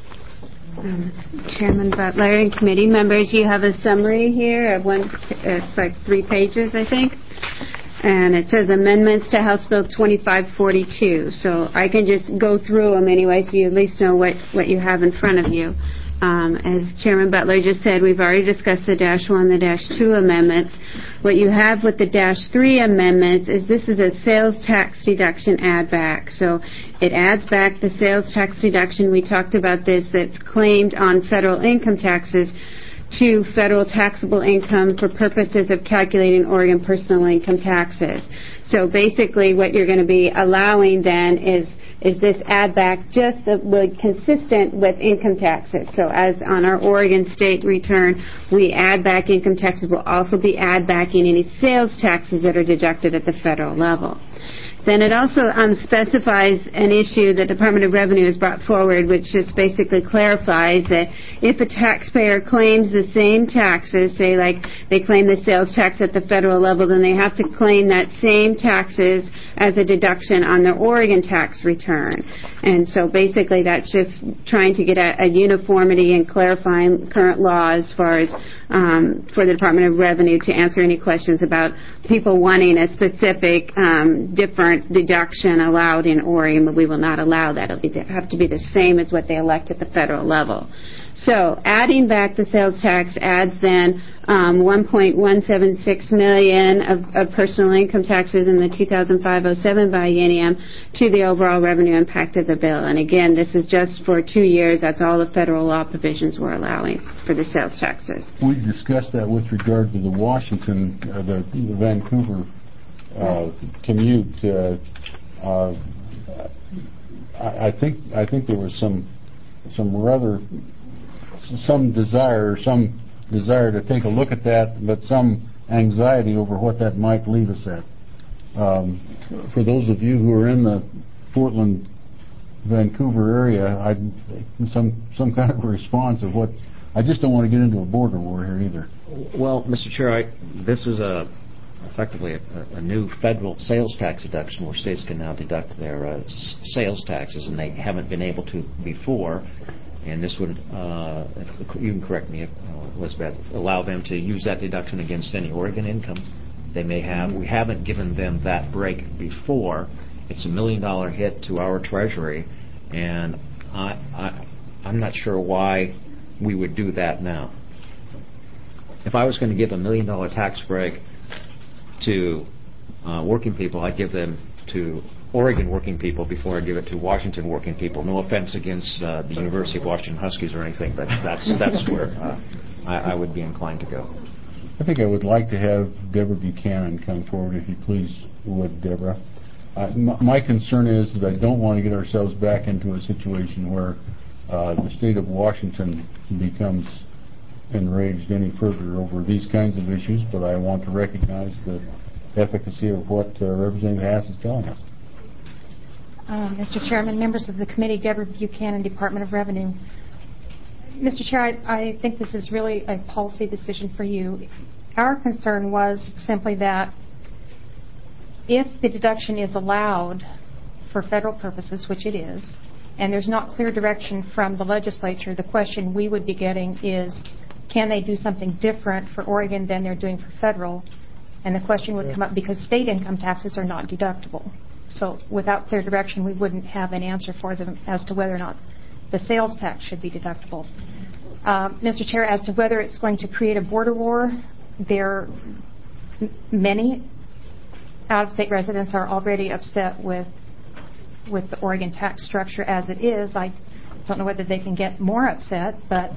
Um, Chairman Butler and committee members, you have a summary here of one. It's like three pages, I think, and it says amendments to House Bill twenty-five forty-two. So I can just go through them anyway, so you at least know what what you have in front of you. Um, as Chairman Butler just said, we've already discussed the dash one, the dash two amendments. What you have with the dash three amendments is this is a sales tax deduction add back. So it adds back the sales tax deduction. We talked about this that's claimed on federal income taxes to federal taxable income for purposes of calculating Oregon personal income taxes. So basically what you're going to be allowing then is is this add back just the, well, consistent with income taxes. So as on our Oregon state return, we add back income taxes. We'll also be add backing any sales taxes that are deducted at the federal level. Then it also um, specifies an issue that the Department of Revenue has brought forward, which just basically clarifies that if a taxpayer claims the same taxes, say like they claim the sales tax at the federal level, then they have to claim that same taxes as a deduction on their Oregon tax return. And so basically that's just trying to get a, a uniformity and clarifying current law as far as um, for the Department of Revenue to answer any questions about people wanting a specific um, different deduction allowed in Oregon, but we will not allow that. It'll be, have to be the same as what they elect at the federal level. So adding back the sales tax adds then um, one point one seven six million of, of personal income taxes in the two thousand five oh seven biennium to the overall revenue impact of the bill. And again, this is just for two years. That's all the federal law provisions we're allowing for the sales taxes. We discussed that with regard to the Washington, uh, the, the Vancouver uh, commute. Uh, uh, I, I think I think there was some some rather some desire, some desire to take a look at that, but some anxiety over what that might leave us at. Um, for those of you who are in the Portland, Vancouver area, I some some kind of a response of what. I just don't want to get into a border war here either. Well, Mister Chair, I, this is a effectively a, a new federal sales tax deduction where states can now deduct their uh, s- sales taxes, and they haven't been able to before. And this would, uh, you can correct me, uh, Elizabeth, allow them to use that deduction against any Oregon income they may have. We haven't given them that break before. It's a million dollar hit to our treasury, and I, I, I'm not sure why we would do that now. If I was going to give a million dollar tax break to uh, working people, I'd give them to Oregon working people before I give it to Washington working people. No offense against uh, the University of Washington Huskies or anything, but that's that's where uh, I, I would be inclined to go. I think I would like to have Deborah Buchanan come forward, if you please would, Deborah. Uh, my, my concern is that I don't want to get ourselves back into a situation where uh, the state of Washington becomes enraged any further over these kinds of issues, but I want to recognize the efficacy of what uh, Representative Haas is telling us. Um, Mister Chairman, members of the committee, Deborah Buchanan, Department of Revenue. Mister Chair, I, I think this is really a policy decision for you. Our concern was simply that if the deduction is allowed for federal purposes, which it is, and there's not clear direction from the legislature, the question we would be getting is, can they do something different for Oregon than they're doing for federal? And the question would come up because state income taxes are not deductible. So without clear direction, we wouldn't have an answer for them as to whether or not the sales tax should be deductible. Uh, Mister Chair, as to whether it's going to create a border war, there many out-of-state residents are already upset with with the Oregon tax structure as it is. I don't know whether they can get more upset, but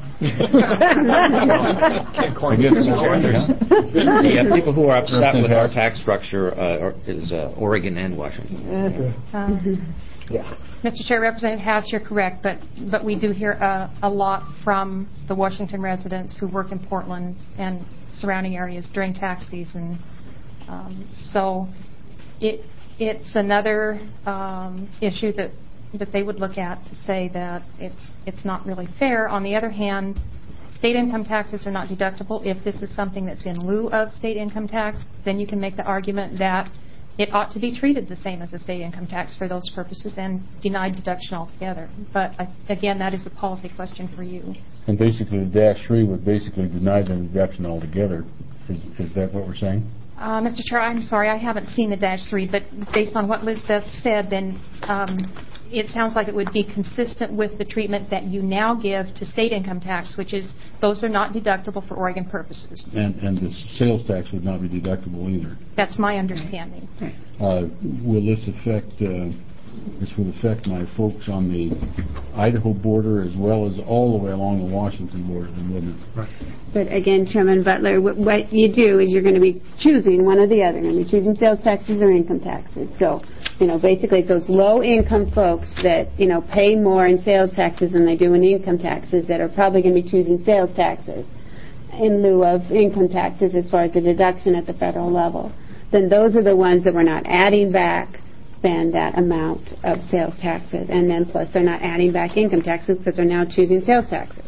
yeah, people who are upset with our tax structure uh, is uh, Oregon and Washington. Um, yeah. Mister Chair, Representative Haas, you're correct, but but we do hear uh, a lot from the Washington residents who work in Portland and surrounding areas during tax season. Um, so it it's another um, issue that. that they would look at to say that it's it's not really fair. On the other hand, state income taxes are not deductible. If this is something that's in lieu of state income tax, then you can make the argument that it ought to be treated the same as a state income tax for those purposes and denied deduction altogether. But I, again, that is a policy question for you. And basically, the dash three would basically deny the deduction altogether. Is, is that what we're saying? Uh, Mister Chair, I'm sorry, I haven't seen the dash three, but based on what Lizbeth said, then um, it sounds like it would be consistent with the treatment that you now give to state income tax, which is those are not deductible for Oregon purposes. And, and the sales tax would not be deductible either. That's my understanding. Uh, will this affect, uh, this would affect my folks on the Idaho border as well as all the way along the Washington border, wouldn't it? Right. But again, Chairman Butler, what, what you do is you're going to be choosing one or the other. You're going to be choosing sales taxes or income taxes. So, you know, basically it's those low-income folks that, you know, pay more in sales taxes than they do in income taxes that are probably going to be choosing sales taxes in lieu of income taxes as far as the deduction at the federal level. Then those are the ones that we're not adding back then that amount of sales taxes. And then plus they're not adding back income taxes because they're now choosing sales taxes.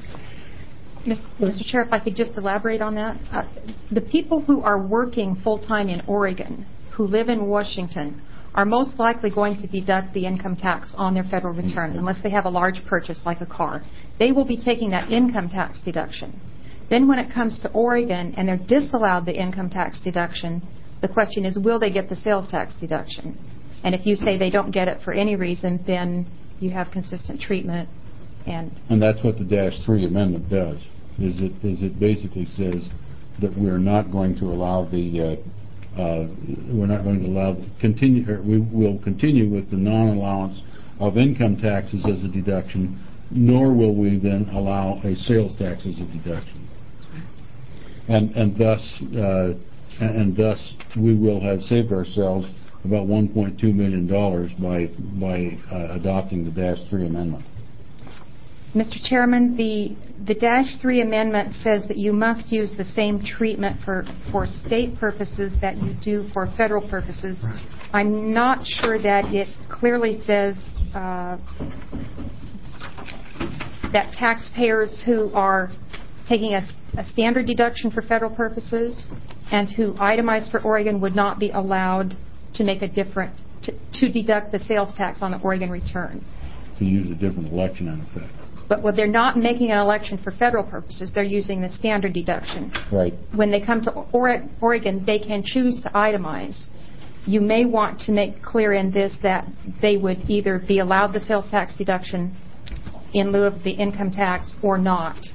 Mister Chair, if I could just elaborate on that. Uh, the people who are working full-time in Oregon, who live in Washington, are most likely going to deduct the income tax on their federal return unless they have a large purchase like a car. They will be taking that income tax deduction. Then when it comes to Oregon and they're disallowed the income tax deduction, the question is, will they get the sales tax deduction? And if you say they don't get it for any reason, then you have consistent treatment. And and that's what the dash three amendment does. Is it is it basically says that we're not going to allow the uh, uh, we're not going to allow continue or we will continue with the non-allowance of income taxes as a deduction, nor will we then allow a sales tax as a deduction. And and thus uh, and, and thus we will have saved ourselves about one point two million dollars by by uh, adopting the dash three amendment. Mister Chairman, the the dash three amendment says that you must use the same treatment for, for state purposes that you do for federal purposes. Right. I'm not sure that it clearly says uh, that taxpayers who are taking a, a standard deduction for federal purposes and who itemize for Oregon would not be allowed to make a different, to, to deduct the sales tax on the Oregon return. To use a different election in effect. But when they're not making an election for federal purposes, they're using the standard deduction. Right. When they come to Oregon, they can choose to itemize. You may want to make clear in this that they would either be allowed the sales tax deduction in lieu of the income tax or not.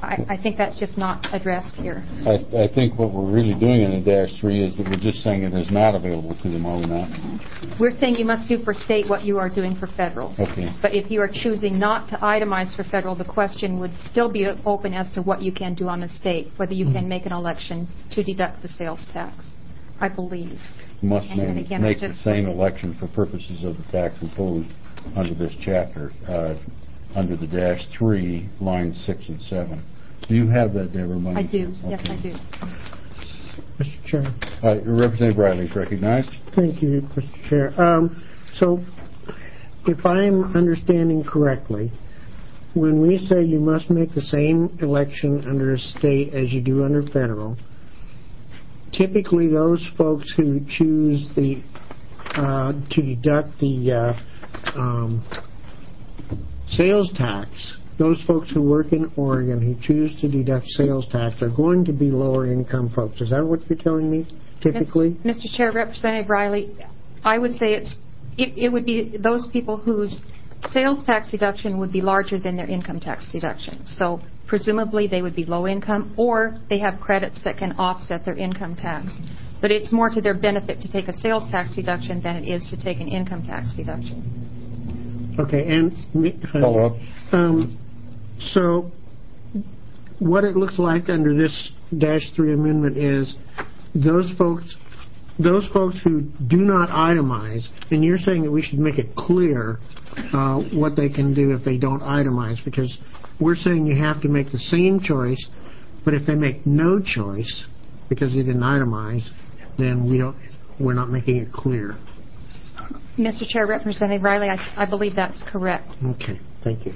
I, I think that's just not addressed here. I, I think what we're really doing in the dash three is that we're just saying it is not available to them, are we not? We're saying you must do for state what you are doing for federal. Okay. But if you are choosing not to itemize for federal, the question would still be open as to what you can do on the state, whether you can make an election to deduct the sales tax, I believe. You must And make, again, make it's the just- same election for purposes of the tax imposed under this chapter, uh, under the dash three, lines six and seven. Do you have that, Deborah? I do. Okay. Yes, I do. Mister Chair. Uh, Representative Riley is recognized. Thank you, Mister Chair. Um, so, if I'm understanding correctly, when we say you must make the same election under a state as you do under federal, typically those folks who choose the uh, to deduct the uh, um, sales tax, those folks who work in Oregon who choose to deduct sales tax are going to be lower income folks. Is that what you're telling me, typically? Mister Chair, Representative Riley, I would say it's it, it would be those people whose sales tax deduction would be larger than their income tax deduction. So presumably they would be low income, or they have credits that can offset their income tax. But it's more to their benefit to take a sales tax deduction than it is to take an income tax deduction. Okay, and Follow up. Um, so what it looks like under this dash three amendment is those folks those folks who do not itemize, and you're saying that we should make it clear uh, what they can do if they don't itemize, because we're saying you have to make the same choice, but if they make no choice because they didn't itemize, then we don't we're not making it clear. Mister Chair, Representative Riley, I, I believe that's correct. Okay, thank you.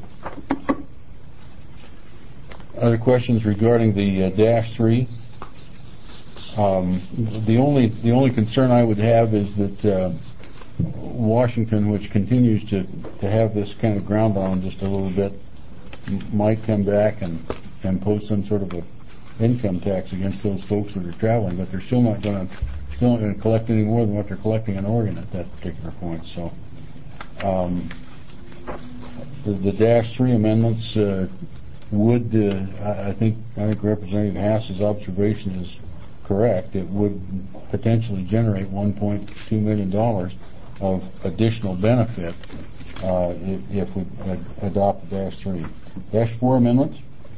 Other questions regarding the uh, dash three? Um, the only the only concern I would have is that uh, Washington, which continues to, to have this kind of ground on just a little bit, m- might come back and impose some sort of a income tax against those folks that are traveling, but they're still not going to still not going to collect any more than what they're collecting in Oregon at that particular point. So um, the, the dash three amendments uh, would, uh, I, I think I think Representative Hass's observation is correct. It would potentially generate one point two million dollars of additional benefit uh, if, if we ad- adopt the dash three. Dash four amendments?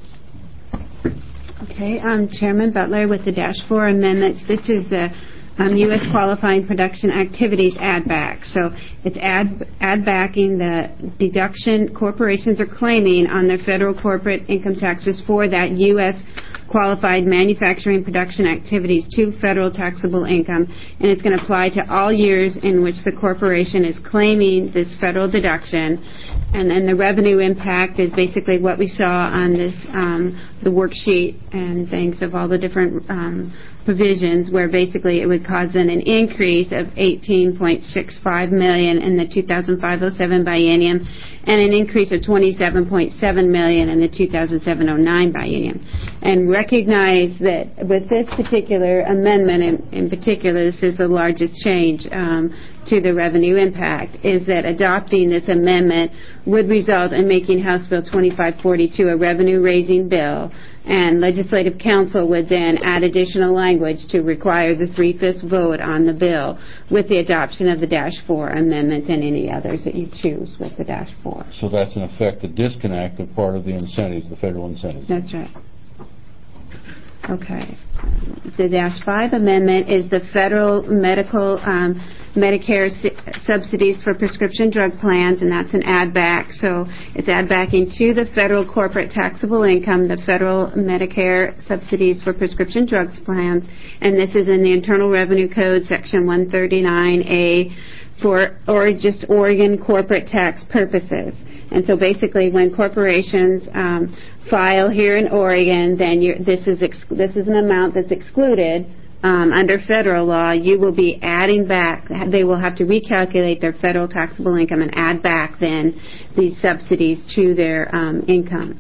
Okay, um, Chairman Butler, with the dash four amendments, this is the um, U S qualifying production activities add back. So it's add add backing the deduction corporations are claiming on their federal corporate income taxes for that U S qualified manufacturing production activities to federal taxable income, and it's going to apply to all years in which the corporation is claiming this federal deduction. And then the revenue impact is basically what we saw on this, um, the worksheet and things of all the different um, provisions, where basically it would cause then an increase of eighteen point six five million dollars in the two thousand five oh seven biennium and an increase of twenty-seven point seven million dollars in the two thousand seven oh nine biennium. And recognize that with this particular amendment in, in particular, this is the largest change um, to the revenue impact, is that adopting this amendment would result in making House Bill twenty-five forty-two a revenue-raising bill, and Legislative Council would then add additional language to require the three-fifths vote on the bill with the adoption of the dash four amendment and any others that you choose with the dash four. So that's in effect a disconnect of part of the incentives, the federal incentives. That's right. Okay. The dash five amendment is the federal medical um, Medicare su- subsidies for prescription drug plans, and that's an add back. So it's add backing to the federal corporate taxable income, the federal Medicare subsidies for prescription drugs plans, and this is in the Internal Revenue Code, Section one thirty-nine A, for or just Oregon corporate tax purposes. And so basically, when corporations um, file here in Oregon, then you're, this is ex- this is an amount that's excluded um, under federal law. You will be adding back. They will have to recalculate their federal taxable income and add back then these subsidies to their um, income.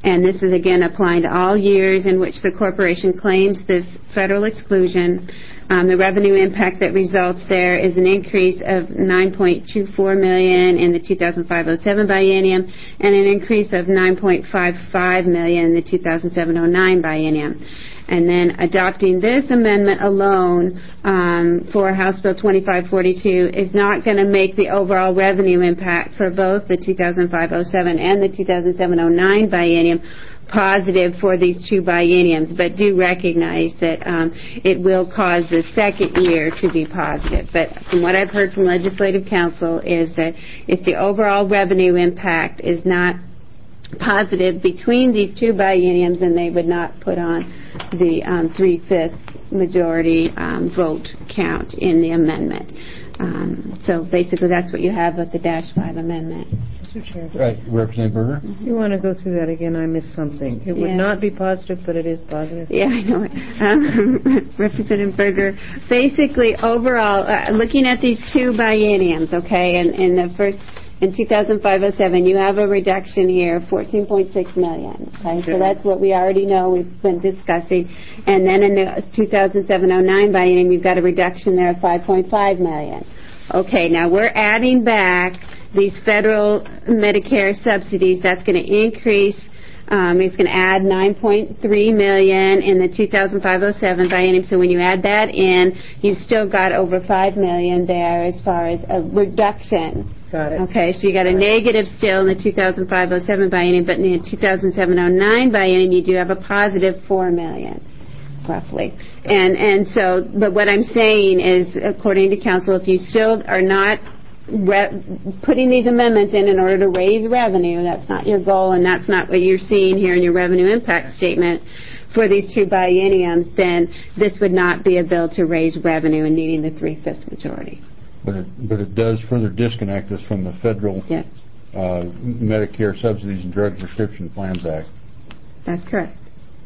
And this is, again, applying to all years in which the corporation claims this federal exclusion. Um, the revenue impact that results there is an increase of nine point two four million dollars in the two thousand five oh seven biennium and an increase of nine point five five million dollars in the two thousand seven oh nine biennium. And then adopting this amendment alone um, for House Bill twenty-five forty-two is not going to make the overall revenue impact for both the two thousand five oh seven and the two thousand seven oh nine biennium positive for these two bienniums, but do recognize that um, it will cause the second year to be positive. But from what I've heard from Legislative Counsel is that if the overall revenue impact is not positive between these two bienniums, then they would not put on the um, three-fifths majority um, vote count in the amendment. Um, so basically that's what you have with the Dash five amendment. Mister Chair. Right, Representative Berger? You want to go through that again? I missed something. It would Yeah. not be positive, but it is positive. Yeah, I know it. Um, Representative Berger, basically overall, uh, looking at these two bienniums, okay, and in the first, in two thousand five oh seven, you have a reduction here of fourteen point six million dollars, okay? So that's what we already know, we've been discussing. And then in the two thousand seven oh nine biennium, you've got a reduction there of five point five million dollars. Okay, now we're adding back these federal Medicare subsidies. That's going to increase, um, it's going to add nine point three million dollars in the two thousand five oh seven biennium. So when you add that in, you've still got over five million dollars there as far as a reduction. Got it. Okay, so you got a negative still in the two thousand five oh seven biennium, but in the two thousand seven oh nine biennium, you do have a positive four million dollars. Roughly. And and so, but what I'm saying is, according to council, if you still are not re- putting these amendments in in order to raise revenue, that's not your goal, and that's not what you're seeing here in your revenue impact statement for these two bienniums, then this would not be a bill to raise revenue and needing the three-fifths majority. But it, but it does further disconnect us from the federal Yeah, uh, Medicare Subsidies and Drug Prescription Plans Act. that's correct.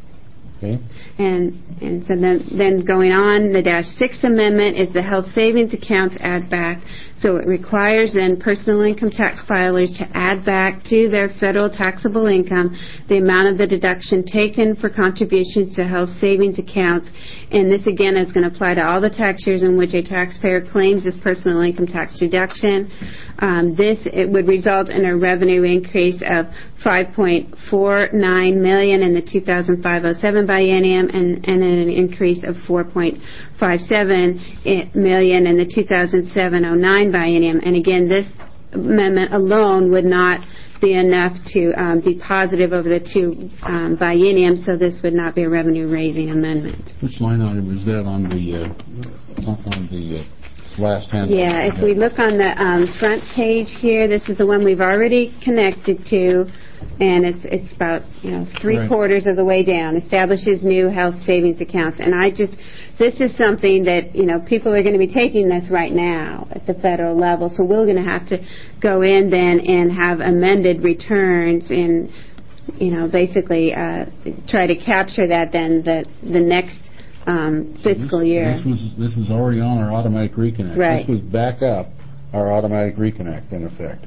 Okay? And and so then, then going on, the Dash six Amendment is the health savings accounts add back. So it requires then personal income tax filers to add back to their federal taxable income the amount of the deduction taken for contributions to health savings accounts. And this again is going to apply to all the tax years in which a taxpayer claims this personal income tax deduction. Um, this it would result in a revenue increase of five point four nine million dollars in the two thousand five oh seven biennium and, and an increase of four point five seven million dollars in the two thousand seven oh nine biennium. And again, this amendment alone would not be enough to um, be positive over the two um, bienniums, so this would not be a revenue-raising amendment. Which line item is that on the uh, on the uh, last hand? Yeah, if we look on the um, front page here, this is the one we've already connected to, and it's it's about you know three Right. quarters of the way down. Establishes new health savings accounts, and I just this is something that you know people are going to be taking this right now at the federal level, so we're going to have to go in then and have amended returns and you know basically uh, try to capture that then the the next um, fiscal this, year. This was this was already on our automatic reconnect. Right. This was back up our automatic reconnect in effect,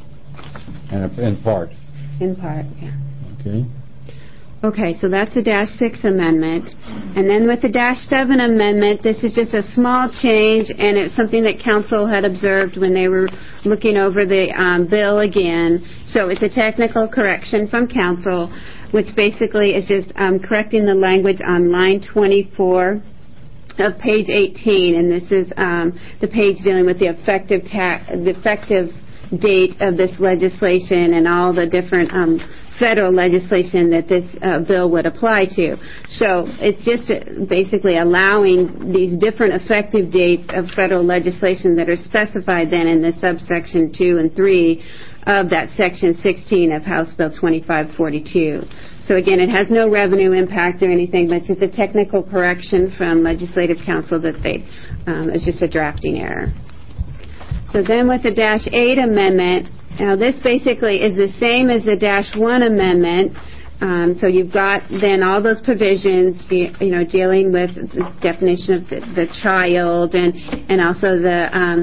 and in part. In part, yeah. Okay. Okay, so that's the Dash six Amendment. And then with the Dash seven Amendment, this is just a small change, and it's something that Council had observed when they were looking over the um, bill again. So it's a technical correction from Council, which basically is just um, correcting the language on line twenty-four of page eighteen, and this is um, the page dealing with the effective ta- the effective date of this legislation and all the different um, federal legislation that this uh, bill would apply to. So it's just uh, basically allowing these different effective dates of federal legislation that are specified then in the subsection two and three of that section sixteen of House Bill twenty-five forty-two. So again, it has no revenue impact or anything, but it's just a technical correction from Legislative Council that they, um, it's just a drafting error. So then with the Dash eight Amendment, now this basically is the same as the Dash one Amendment. Um, so you've got then all those provisions, you, you know, dealing with the definition of the, the child and, and also the um,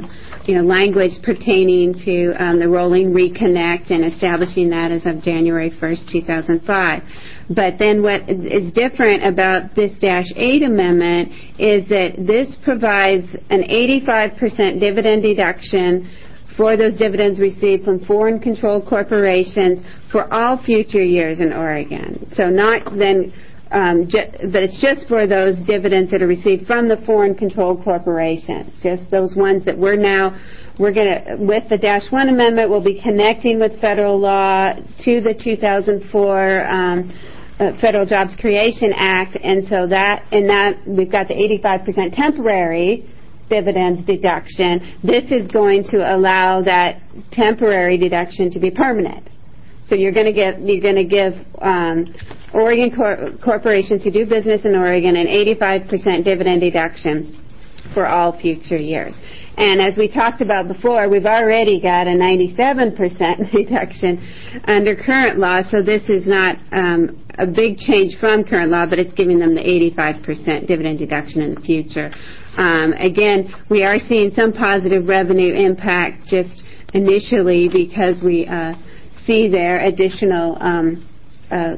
you know, language pertaining to um, the rolling reconnect and establishing that as of January first, two thousand five. But then what is different about this Dash eight amendment is that this provides an eighty-five percent dividend deduction for those dividends received from foreign-controlled corporations for all future years in Oregon. So not then, um, ju- but it's just for those dividends that are received from the foreign-controlled corporations, just those ones that we're now, we're going to, with the Dash one amendment, we'll be connecting with federal law to the two thousand four um, uh, Federal Jobs Creation Act, and so that, and that, we've got the eighty-five percent temporary dividends deduction. This is going to allow that temporary deduction to be permanent. So you're going to get you're going to give um, Oregon cor- corporations who do business in Oregon an eighty-five percent dividend deduction for all future years. And as we talked about before, we've already got a ninety-seven percent reduction under current law, so this is not um, a big change from current law, but it's giving them the eighty-five percent dividend deduction in the future. Um, again, we are seeing some positive revenue impact just initially because we uh, see there additional um, uh,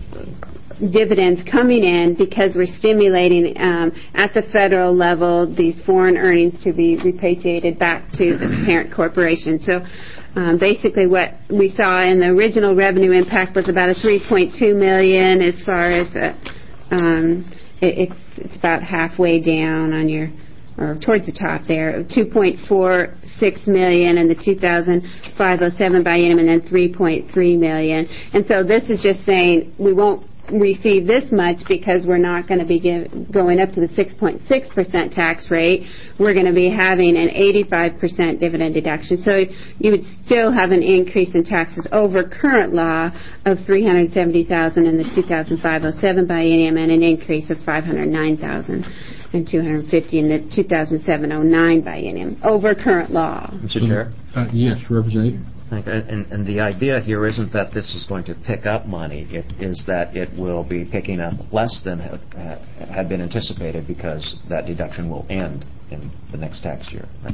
dividends coming in because we're stimulating um, at the federal level these foreign earnings to be repatriated back to the parent corporation. So um, basically what we saw in the original revenue impact was about a three point two million dollars as far as uh, um, it, it's it's about halfway down on your, or towards the top there, two point four six million dollars in the two thousand five oh seven biennium, and then three point three million dollars. And so this is just saying we won't receive this much because we're not going to be give, going up to the six point six percent tax rate. We're going to be having an eighty-five percent dividend deduction. So you would still have an increase in taxes over current law of three hundred seventy thousand dollars in the two thousand five oh seven biennium and an increase of five hundred nine thousand dollars and two hundred fifty in the two thousand seven oh nine biennium over current law. Mister Chair? Uh, yes, Representative. Thank you. And, and the idea here isn't that this is going to pick up money. It is that it will be picking up less than had, uh, had been anticipated because that deduction will end in the next tax year. Right?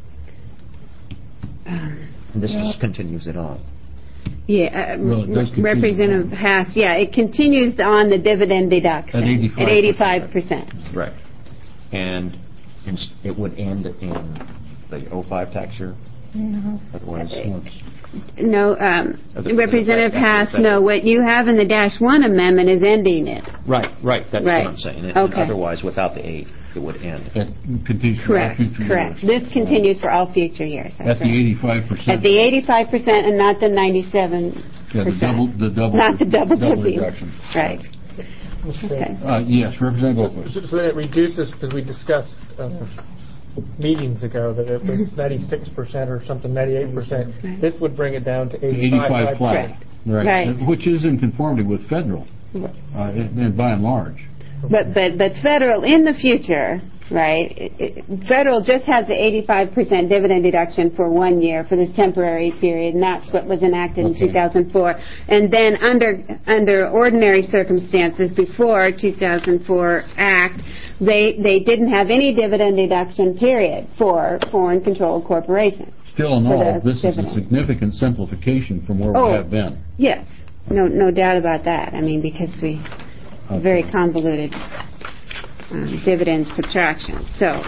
Um, And this yeah. just continues it on. Yeah, uh, Well, it does continue Representative Haas, yeah, it continues on the dividend deduction. At eighty-five At eighty-five percent. Right. And it would end in the oh five tax year? No. Otherwise, No, um, Uh, the- Representative the- Haas, the- no, what you have in the Dash one amendment is ending it. Right, right. That's Right. what I'm saying. And Okay. otherwise, without the eight, it would end. It continues for all Correct, future correct. years. This continues for all future years. At That's the right. eighty-five percent. At the eighty-five percent and not the ninety-seven percent. Yeah, the double, the double. Not the double dipping. reduction. Right. Okay. Uh, yes, Representative Oakley. So so then it reduces, because we discussed uh, meetings ago that it was ninety-six percent or something, ninety-eight percent. Right. This would bring it down to To eighty-five. eighty-five flat. Right. Right. Which is in conformity with federal, uh, and and by and large. But, but, but federal in the future, right, it, it, federal just has the eighty-five percent dividend deduction for one year for this temporary period, and that's what was enacted Okay. in two thousand four. And then under, under ordinary circumstances before two thousand four Act, they, they didn't have any dividend deduction, period, for foreign controlled corporations. Still in For all, the this is a dividend. significant simplification from where Oh. we have been. Yes, no, no doubt about that. I mean, because we, very convoluted um, dividend subtraction. So,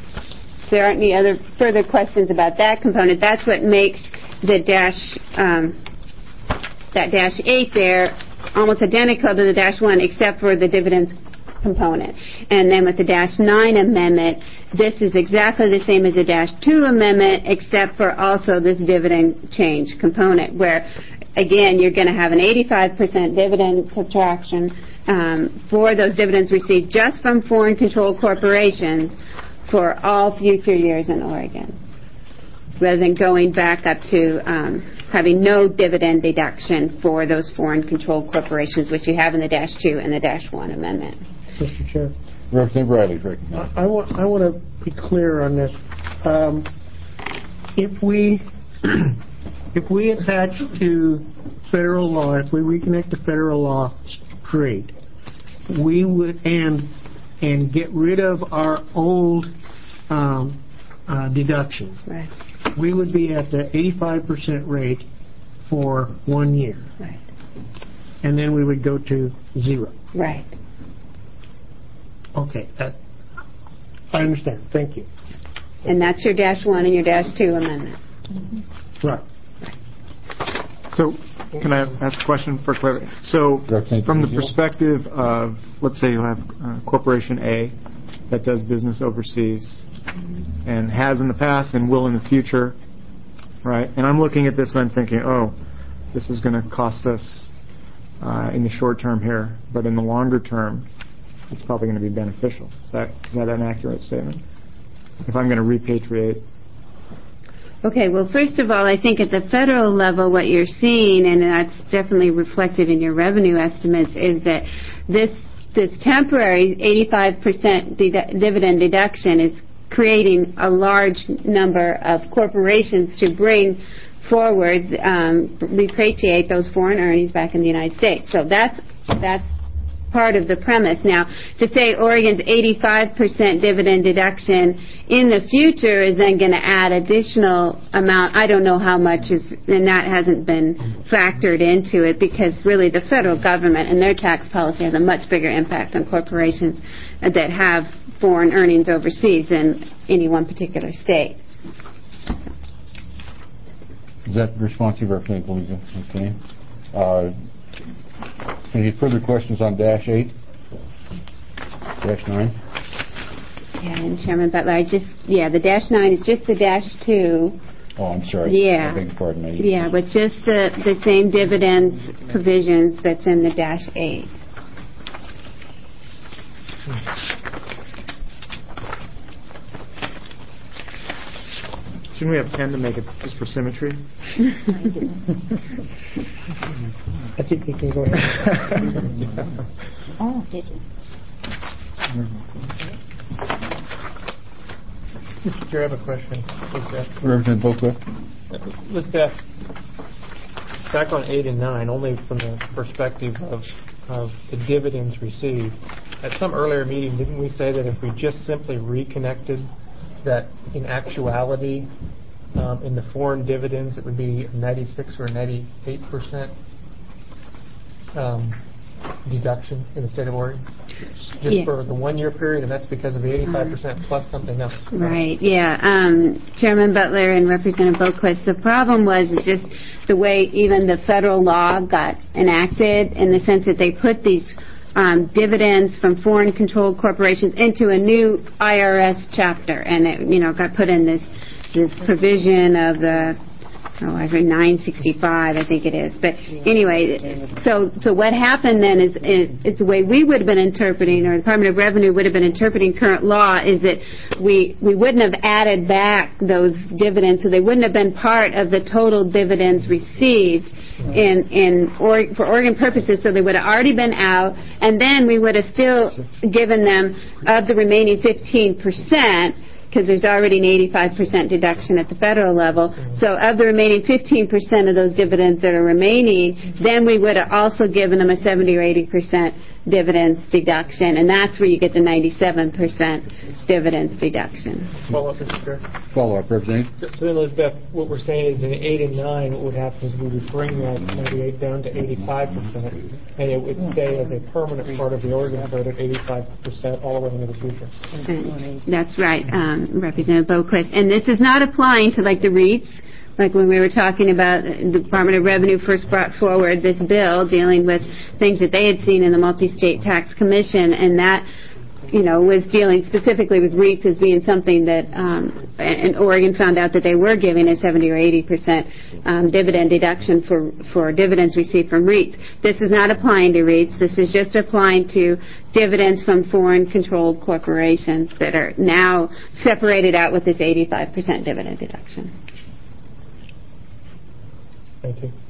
if there aren't any other further questions about that component, that's what makes the dash, um, that dash eight there almost identical to the dash one, except for the dividends component. And then with the dash nine amendment, this is exactly the same as the dash two amendment, except for also this dividend change component, where again you're going to have an eighty-five percent dividend subtraction um, for those dividends received just from foreign controlled corporations for all future years in Oregon, rather than going back up to um, having no dividend deduction for those foreign controlled corporations, which you have in the dash two and the dash one amendment. Mister Chair. Representative Riley's recognized. I want, I want to be clear on this. Um, if we, if we attach to federal law, if we reconnect to federal law straight, we would, and, and get rid of our old um, uh, deductions. Right. we would be at the eighty-five percent rate for one year. Right. And then we would go to zero. Right. Okay, that, I understand. Thank you. And that's your dash one and your dash two amendment. Right. So, can I ask a question for clarity? So, from the perspective of, let's say you have uh, Corporation A that does business overseas and has in the past and will in the future, right? And I'm looking at this and I'm thinking, oh, this is going to cost us uh, in the short term here, but in the longer term, it's probably going to be beneficial. Is that, is that an accurate statement? If I'm going to repatriate. Okay, well, first of all, I think at the federal level, what you're seeing, and that's definitely reflected in your revenue estimates, is that this this temporary eighty-five percent de- dividend deduction is creating a large number of corporations to bring forward, um, repatriate those foreign earnings back in the United States. So that's that's part of the premise. Now, to say Oregon's eighty-five percent dividend deduction in the future is then going to add additional amount, I don't know how much is, and that hasn't been factored into it, because really the federal government and their tax policy has a much bigger impact on corporations that have foreign earnings overseas than any one particular state. Is that responsive, Representative Galiza? Okay. Uh, Any further questions on dash eight? Dash nine? Yeah, and Chairman Butler, I just, yeah, the dash nine is just the dash two. Oh, I'm sorry. Yeah. I beg your pardon. I- Yeah, with just the, the same dividends provisions that's in the dash eight. Shouldn't we have ten to make it just for symmetry? I think we can go ahead. Oh, did you? Mister Chair, I have a question. Representative Boca? Let's back, back on eight and nine, only from the perspective of, of the dividends received. At some earlier meeting, didn't we say that if we just simply reconnected that in actuality, um, in the foreign dividends, it would be ninety-six or ninety-eight percent um, deduction in the state of Oregon, just Yeah. for the one-year period, and that's because of the eighty-five percent plus something else. Right, yeah. Um, Chairman Butler and Representative Boquist, the problem was is just the way even the federal law got enacted, in the sense that they put these Um, dividends from foreign-controlled corporations into a new I R S chapter, and it, you know, got put in this this provision of the oh, I think nine sixty-five, I think it is. But anyway, so so what happened then is, it, it's the way we would have been interpreting, or the Department of Revenue would have been interpreting current law, is that we we wouldn't have added back those dividends, so they wouldn't have been part of the total dividends received in in or, for Oregon purposes, so they would have already been out, and then we would have still given them of the remaining fifteen percent, because there's already an eighty-five percent deduction at the federal level. So of the remaining fifteen percent of those dividends that are remaining, then we would have also given them a seventy or eighty percent dividends deduction, and that's where you get the ninety-seven percent dividends deduction. Follow up, Mister Chair. Follow up, Representative. So, so then, Elizabeth, what we're saying is in eight and nine, what would happen is we would bring that ninety-eight down to eighty-five percent, and it would stay as a permanent part of the Oregon code at eighty-five percent all the way into the future. And that's right, um, Representative Boquist. And this is not applying to like the REITs, like when we were talking about the Department of Revenue first brought forward this bill dealing with things that they had seen in the Multi-State Tax Commission, and that, you know, was dealing specifically with REITs as being something that, um, and Oregon found out that they were giving a seventy or eighty percent um, dividend deduction for, for dividends received from REITs. This is not applying to REITs. This is just applying to dividends from foreign-controlled corporations that are now separated out with this eighty-five percent dividend deduction. Thank you.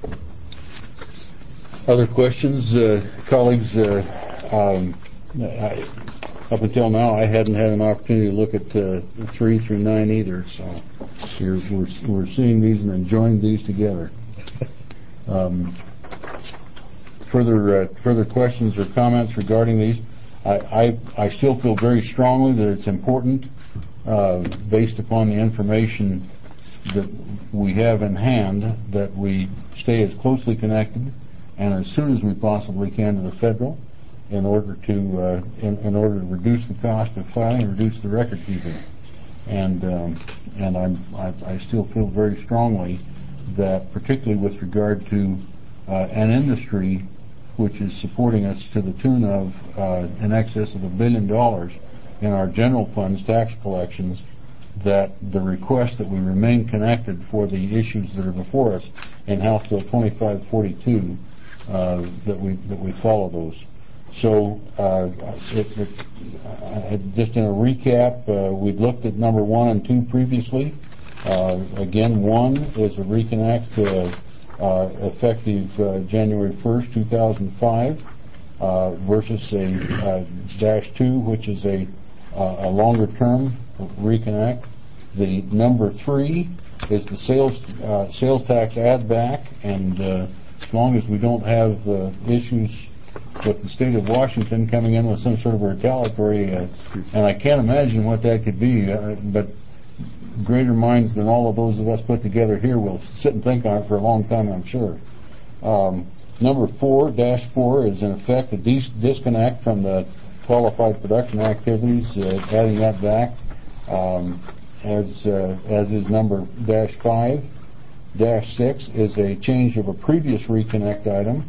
Other questions, uh, colleagues? Uh, um, I, up until now, I hadn't had an opportunity to look at uh, three through nine either, so we're, we're, we're seeing these and enjoying these together. Um, further uh, further questions or comments regarding these? I, I, I still feel very strongly that it's important, uh, based upon the information that we have in hand that we stay as closely connected and as soon as we possibly can to the federal in order to uh, in, in order to reduce the cost of filing and reduce the record keeping. And um, and I'm, I, I still feel very strongly that, particularly with regard to uh, an industry which is supporting us to the tune of uh, in excess of a billion dollars in our general funds tax collections, that the request that we remain connected for the issues that are before us in House Bill twenty-five forty-two, uh, that we that we follow those. So, uh, it, it, uh, just in a recap, uh, we've looked at number one and two previously. Uh, again, one is a reconnect uh, uh, effective uh, January first, two thousand five, uh, versus a uh, dash two, which is a uh, a longer term reconnect. The number three is the sales uh, sales tax add back, and uh, as long as we don't have uh, issues with the state of Washington coming in with some sort of a retaliatory, uh, and I can't imagine what that could be, uh, but greater minds than all of those of us put together here will sit and think on it for a long time, I'm sure. Um, number four, dash four, is in effect a dis- disconnect from the qualified production activities, uh, adding that back, um, as uh, as is number dash five. Dash six is a change of a previous reconnect item.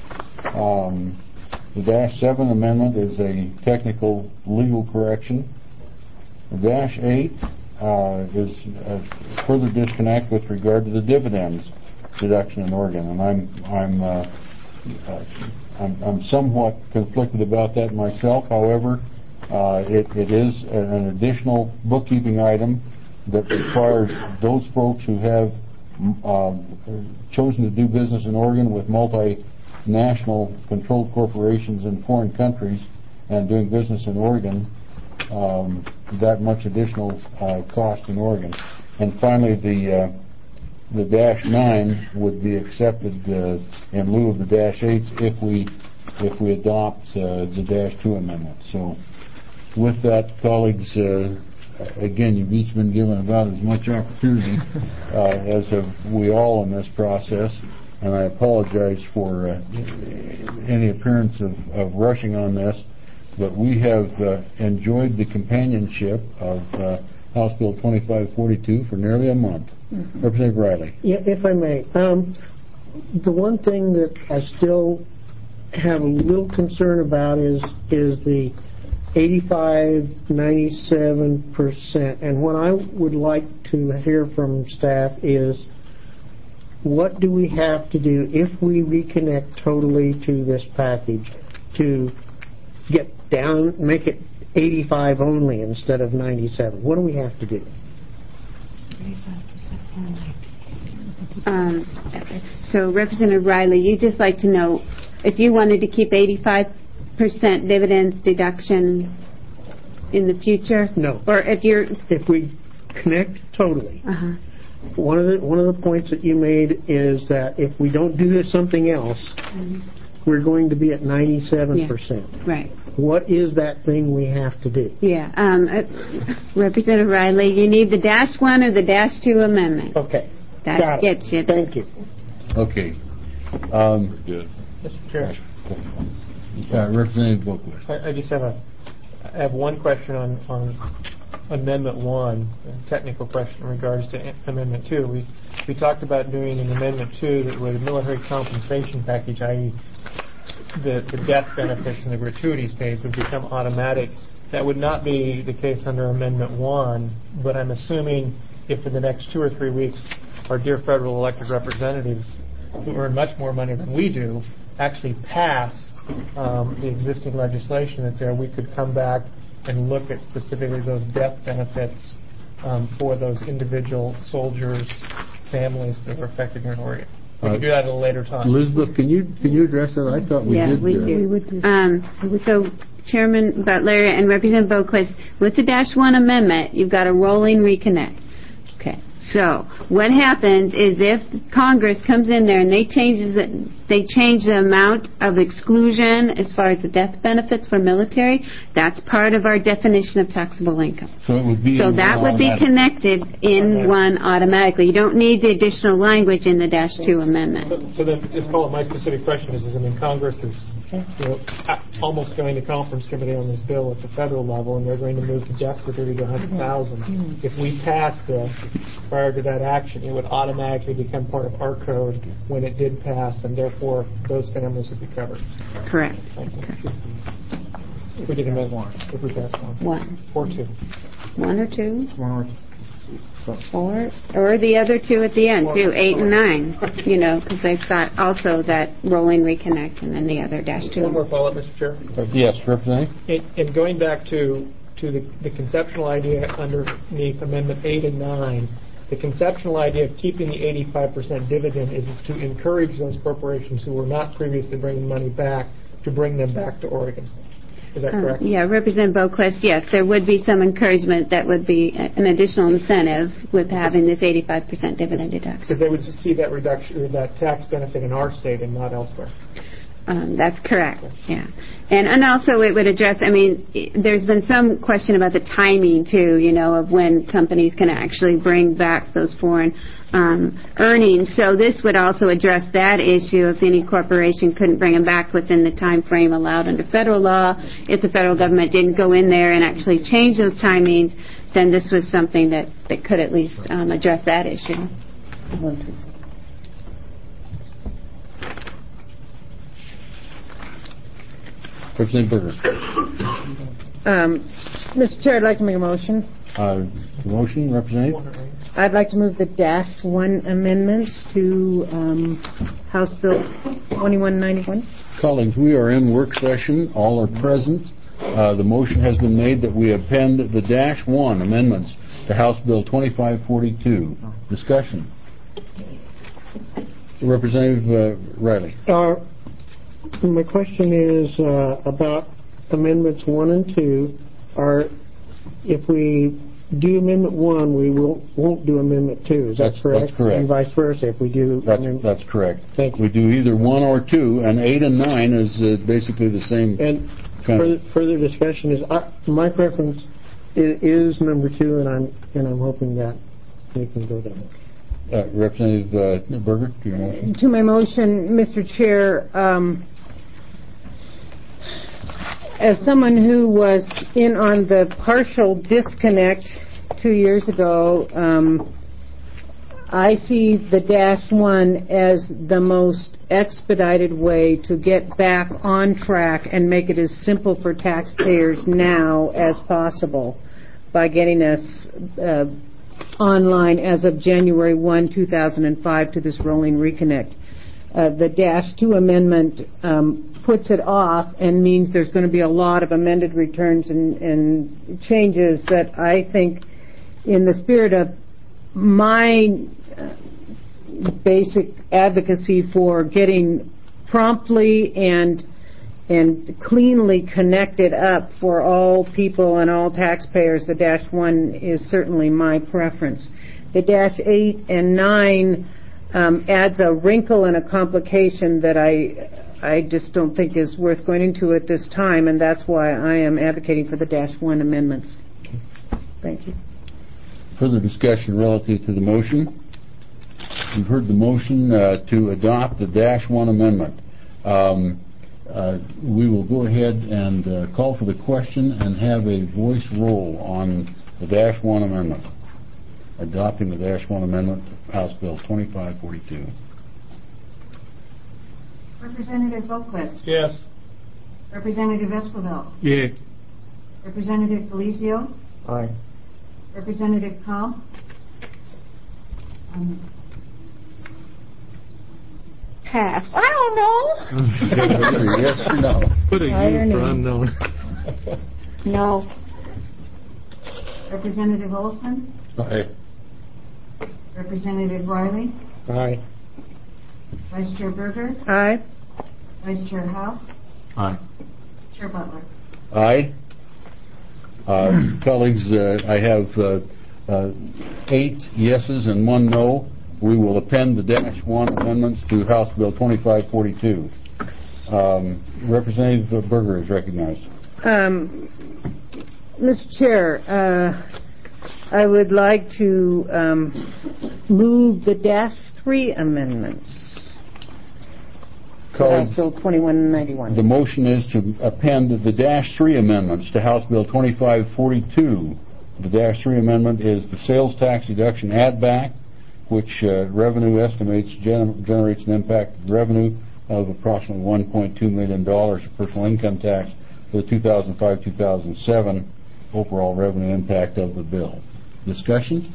Um, the dash seven amendment is a technical legal correction. The dash eight uh, is a further disconnect with regard to the dividends deduction in Oregon, and I'm I'm, uh, uh, I'm I'm somewhat conflicted about that myself. However, uh, it, it is an additional bookkeeping item that requires those folks who have uh, chosen to do business in Oregon with multi national controlled corporations in foreign countries and doing business in Oregon, um, that much additional uh, cost in Oregon. And finally, the uh, the dash nine would be accepted uh, in lieu of the dash eights if we if we adopt uh, the dash two amendment. So, with that, colleagues, uh, again, you've each been given about as much opportunity uh, as have we all in this process. And I apologize for uh, any appearance of, of rushing on this, but we have uh, enjoyed the companionship of uh, House Bill twenty-five forty-two for nearly a month. Mm-hmm. Representative Riley. Yeah, if I may. Um, the one thing that I still have a little concern about is is the eighty-five, ninety-seven percent. And what I would like to hear from staff is, what do we have to do if we reconnect totally to this package to get down, make it eighty-five only instead of ninety-seven? What do we have to do? Um, so, Representative Riley, you'd just like to know if you wanted to keep eighty-five percent dividends deduction in the future? No. Or if you're... If we connect totally. Uh-huh. One of the one of the points that you made is that if we don't do something else, mm-hmm. we're going to be at ninety-seven percent. Yeah, right. What is that thing we have to do? Yeah, um, uh, Representative Riley, you need the dash one or the dash two amendment. Okay, that got gets it. you. Thank you. Okay. Um, Good. Mister Chair. Uh, Representative Boquist. I, I just have a I have one question on on. Amendment one, a technical question in regards to Amendment two. We we talked about doing an Amendment two that would a military compensation package, that is the, the death benefits and the gratuities paid would become automatic. That would not be the case under Amendment one, but I'm assuming if in the next two or three weeks our dear federal elected representatives who earn much more money than we do actually pass um, the existing legislation that's there, we could come back and look at specifically those death benefits um, for those individual soldiers, families that were affected here in Oregon. We can do that at a later time. Elizabeth, can you can you address that? I thought we yeah, did. Yeah, we uh, do. We would do. Um, so, Chairman Butler and Representative Boquist, with the dash one amendment, you've got a rolling reconnect. Okay. So, what happens is if Congress comes in there and they changes the, they changed the amount of exclusion as far as the death benefits for military. That's part of our definition of taxable income. So it would be So in that one would be automatic. connected in one automatically. You don't need the additional language in the dash two amendment. So, so then, just call it my specific question is, is I mean, Congress is you know, a- almost going to conference committee on this bill at the federal level, and they're going to move to death for thirty to one hundred thousand. If we pass this prior to that action, it would automatically become part of our code when it did pass, and therefore those families would be covered. Correct. If we did amend one, if we passed one. One. Or two. One or two? One or Or, or the other two at the end, too, eight and nine, you know, because they've got also that rolling reconnect and then the other dash two. One more follow-up, Mister Chair. Uh, Yes, Representative? And, and going back to, to the, the conceptual idea underneath Amendment eight and nine, the conceptual idea of keeping the eighty-five percent dividend is to encourage those corporations who were not previously bringing money back to bring them back to Oregon. Is that Uh, correct? Yeah, Representative Boquist, yes, there would be some encouragement that would be a- an additional incentive with having this eighty-five percent dividend deduction. Because they would just see that reduction, or that tax benefit in our state and not elsewhere. Um, that's correct, yeah. And, and also it would address, I mean, i- there's been some question about the timing, too, you know, of when companies can actually bring back those foreign um, earnings. So this would also address that issue if any corporation couldn't bring them back within the time frame allowed under federal law. If the federal government didn't go in there and actually change those timings, then this was something that, that could at least um, address that issue. Representative Berger. Um, Mister Chair, I'd like to make a motion. Uh, motion, Representative? I'd like to move the dash one amendments to um, House Bill twenty-one ninety-one. Colleagues, we are in work session. All are present. Uh, the motion has been made that we append the dash one amendments to House Bill twenty-five forty-two. Discussion. Representative uh, Riley. Uh, my question is uh, about amendments one and two. Are if we do amendment one, we won't, won't do amendment two. Is that That's- correct? that's correct. And vice versa. If we do, That's, amendment- that's correct. Thank you. We do either one or two, and eight and nine is uh, basically the same. And kind further, of, further discussion is I, my preference is, is number two, and I'm and I'm hoping that we can go there. uh, Representative uh, Berger, to your motion. To my motion, Mister Chair, um, as someone who was in on the partial disconnect two years ago, um, I see the dash one as the most expedited way to get back on track and make it as simple for taxpayers now as possible by getting us uh, online as of January first, two thousand five to this rolling reconnect. Uh, the dash two amendment um, puts it off and means there's going to be a lot of amended returns and, and changes that I think, in the spirit of my uh, basic advocacy for getting promptly and and cleanly connected up for all people and all taxpayers, the dash one is certainly my preference. The dash eight and nine um, adds a wrinkle and a complication that I I just don't think is worth going into at this time, and that's why I am advocating for the dash one amendments. Thank you. Further discussion relative to the motion. You've heard the motion uh, to adopt the dash one amendment. Um, uh, we will go ahead and uh, call for the question and have a voice roll on the dash one amendment. Adopting the dash one amendment to House Bill twenty-five forty-two. Representative Boquist. Yes. Representative Esquivel. Yay. Representative Felicio. Aye. Representative Comp. Um, Pass. I don't know. Yes or no? Put a I U don't for know. unknown. No. Representative Olson. Aye. Representative Riley. Aye. Vice Chair Berger. Aye. Vice Chair House. Aye. Chair Butler. Aye. Uh, colleagues, uh, I have uh, uh, eight yeses and one no. we will append the dash one amendments to House Bill twenty-five forty-two. Um, Representative Berger is recognized. Um, Mister Chair, uh, I would like to um, move the dash three amendments. Colleagues, House Bill twenty-one ninety-one. the motion is to append the dash three amendments to House Bill twenty-five forty-two. The dash three amendment is the sales tax deduction add back, which uh, revenue estimates gen- generates an impact of revenue of approximately one point two million dollars of personal income tax for the two thousand five to two thousand seven overall revenue impact of the bill. Discussion?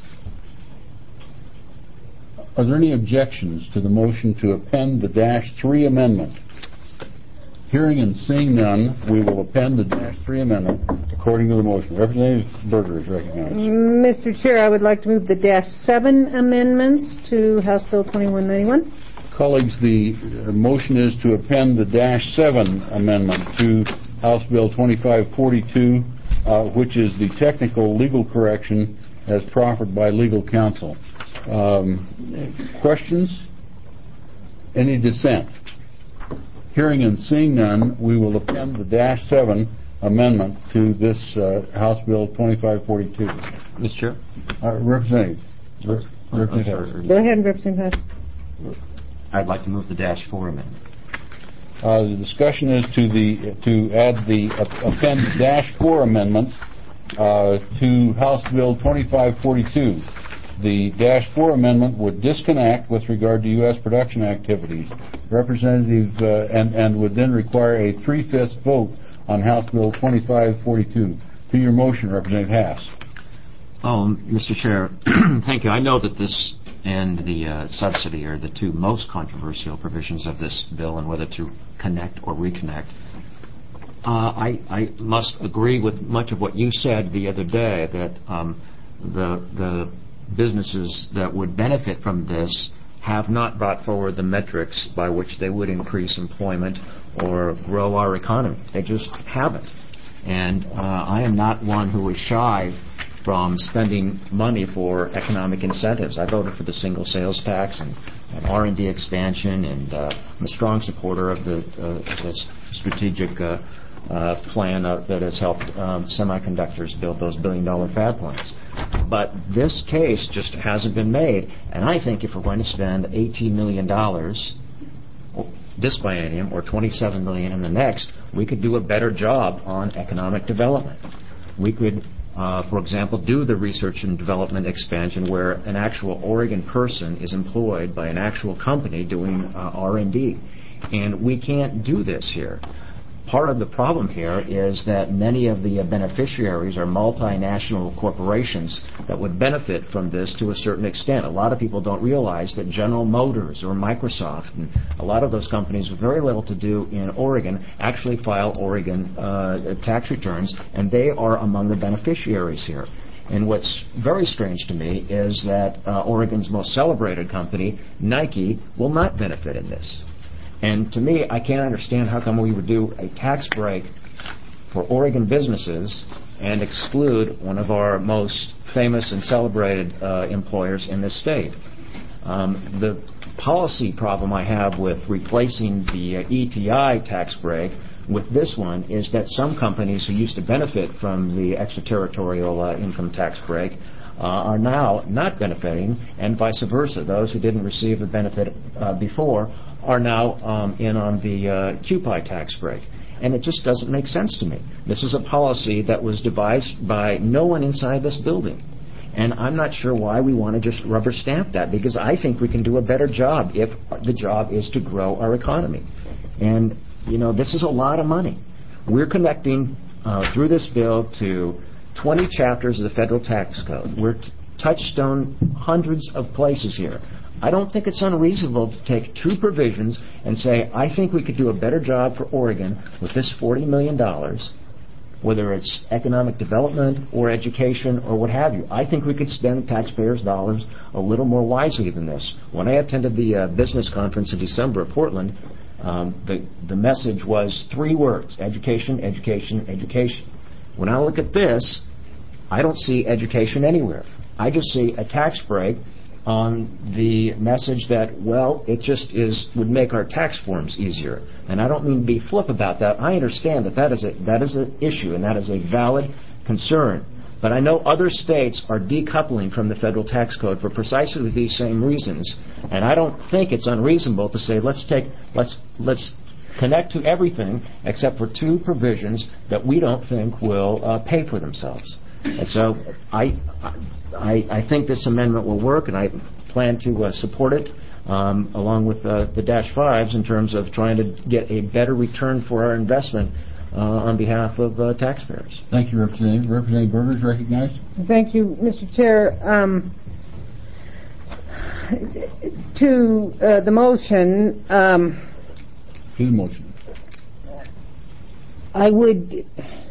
Are there any objections to the motion to append the dash three amendment? Hearing and seeing none, we will append the dash three amendment according to the motion. Representative Berger is recognized. Mister Chair, I would like to move the dash seven amendments to House Bill twenty-one ninety-one. Colleagues, the uh, motion is to append the dash seven amendment to House Bill twenty-five forty-two, uh, which is the technical legal correction as proffered by legal counsel. Um, questions? Any dissent? Hearing and seeing none, we will append the dash seven amendment to this uh, House Bill twenty-five forty-two. Mister Chair? Uh, Representative. Re- Representative. Go ahead, Representative. I'd like to move the dash four amendment. Uh, the discussion is to the to add the uh, append dash four amendment uh, to House Bill twenty-five forty-two. The dash four amendment would disconnect with regard to U S production activities. Representative uh, and and would then require a three-fifths vote on House Bill twenty-five forty-two. To your motion, Representative Haas. Oh, Mister Chair, thank you. I know that this and the uh, subsidy are the two most controversial provisions of this bill, and whether to connect or reconnect. Uh, I, I must agree with much of what you said the other day, that um, the the businesses that would benefit from this have not brought forward the metrics by which they would increase employment or grow our economy. They just haven't. And uh, I am not one who is shy from spending money for economic incentives. I voted for the single sales tax and, and R and D expansion, and uh, I'm a strong supporter of the, uh, this strategic uh, uh, plan uh, that has helped um, semiconductors build those billion-dollar fab plants. But this case just hasn't been made, and I think if we're going to spend eighteen million dollars this biennium or twenty-seven million dollars in the next, we could do a better job on economic development. We could Uh, for example, do the research and development expansion where an actual Oregon person is employed by an actual company doing uh, R and D. And we can't do this here. Part of the problem here is that many of the uh, beneficiaries are multinational corporations that would benefit from this to a certain extent. A lot of people don't realize that General Motors or Microsoft and a lot of those companies with very little to do in Oregon actually file Oregon uh, tax returns, and they are among the beneficiaries here. And what's very strange to me is that uh, Oregon's most celebrated company, Nike, will not benefit in this. And to me, I can't understand how come we would do a tax break for Oregon businesses and exclude one of our most famous and celebrated uh, employers in this state. Um, the policy problem I have with replacing the uh, E T I tax break with this one is that some companies who used to benefit from the extraterritorial uh, income tax break Uh, are now not benefiting, and vice versa. Those who didn't receive the benefit uh, before are now um, in on the uh, Q P I tax break. And it just doesn't make sense to me. This is a policy that was devised by no one inside this building. And I'm not sure why we want to just rubber stamp that, because I think we can do a better job if the job is to grow our economy. And, you know, this is a lot of money. We're connecting uh, through this bill to twenty chapters of the federal tax code. We're t- touchstone hundreds of places here. I don't think it's unreasonable to take two provisions and say, I think we could do a better job for Oregon with this forty million dollars, whether it's economic development or education or what have you. I think we could spend taxpayers' dollars a little more wisely than this. When I attended the uh, business conference in December at Portland, um, the, the message was three words: education, education, education. When I look at this, I don't see education anywhere. I just see a tax break on the message that, well, it just is would make our tax forms easier. And I don't mean to be flip about that. I understand that that is a, that is an issue and that is a valid concern. But I know other states are decoupling from the federal tax code for precisely these same reasons. And I don't think it's unreasonable to say let's take let's let's connect to everything except for two provisions that we don't think will uh, pay for themselves. And so I, I I think this amendment will work, and I plan to uh, support it um, along with uh, the dash fives in terms of trying to get a better return for our investment uh, on behalf of uh, taxpayers. Thank you, Representative. Representative Berger is recognized. Thank you, Mister Chair. Um, to uh, the motion. Um, to the motion. I would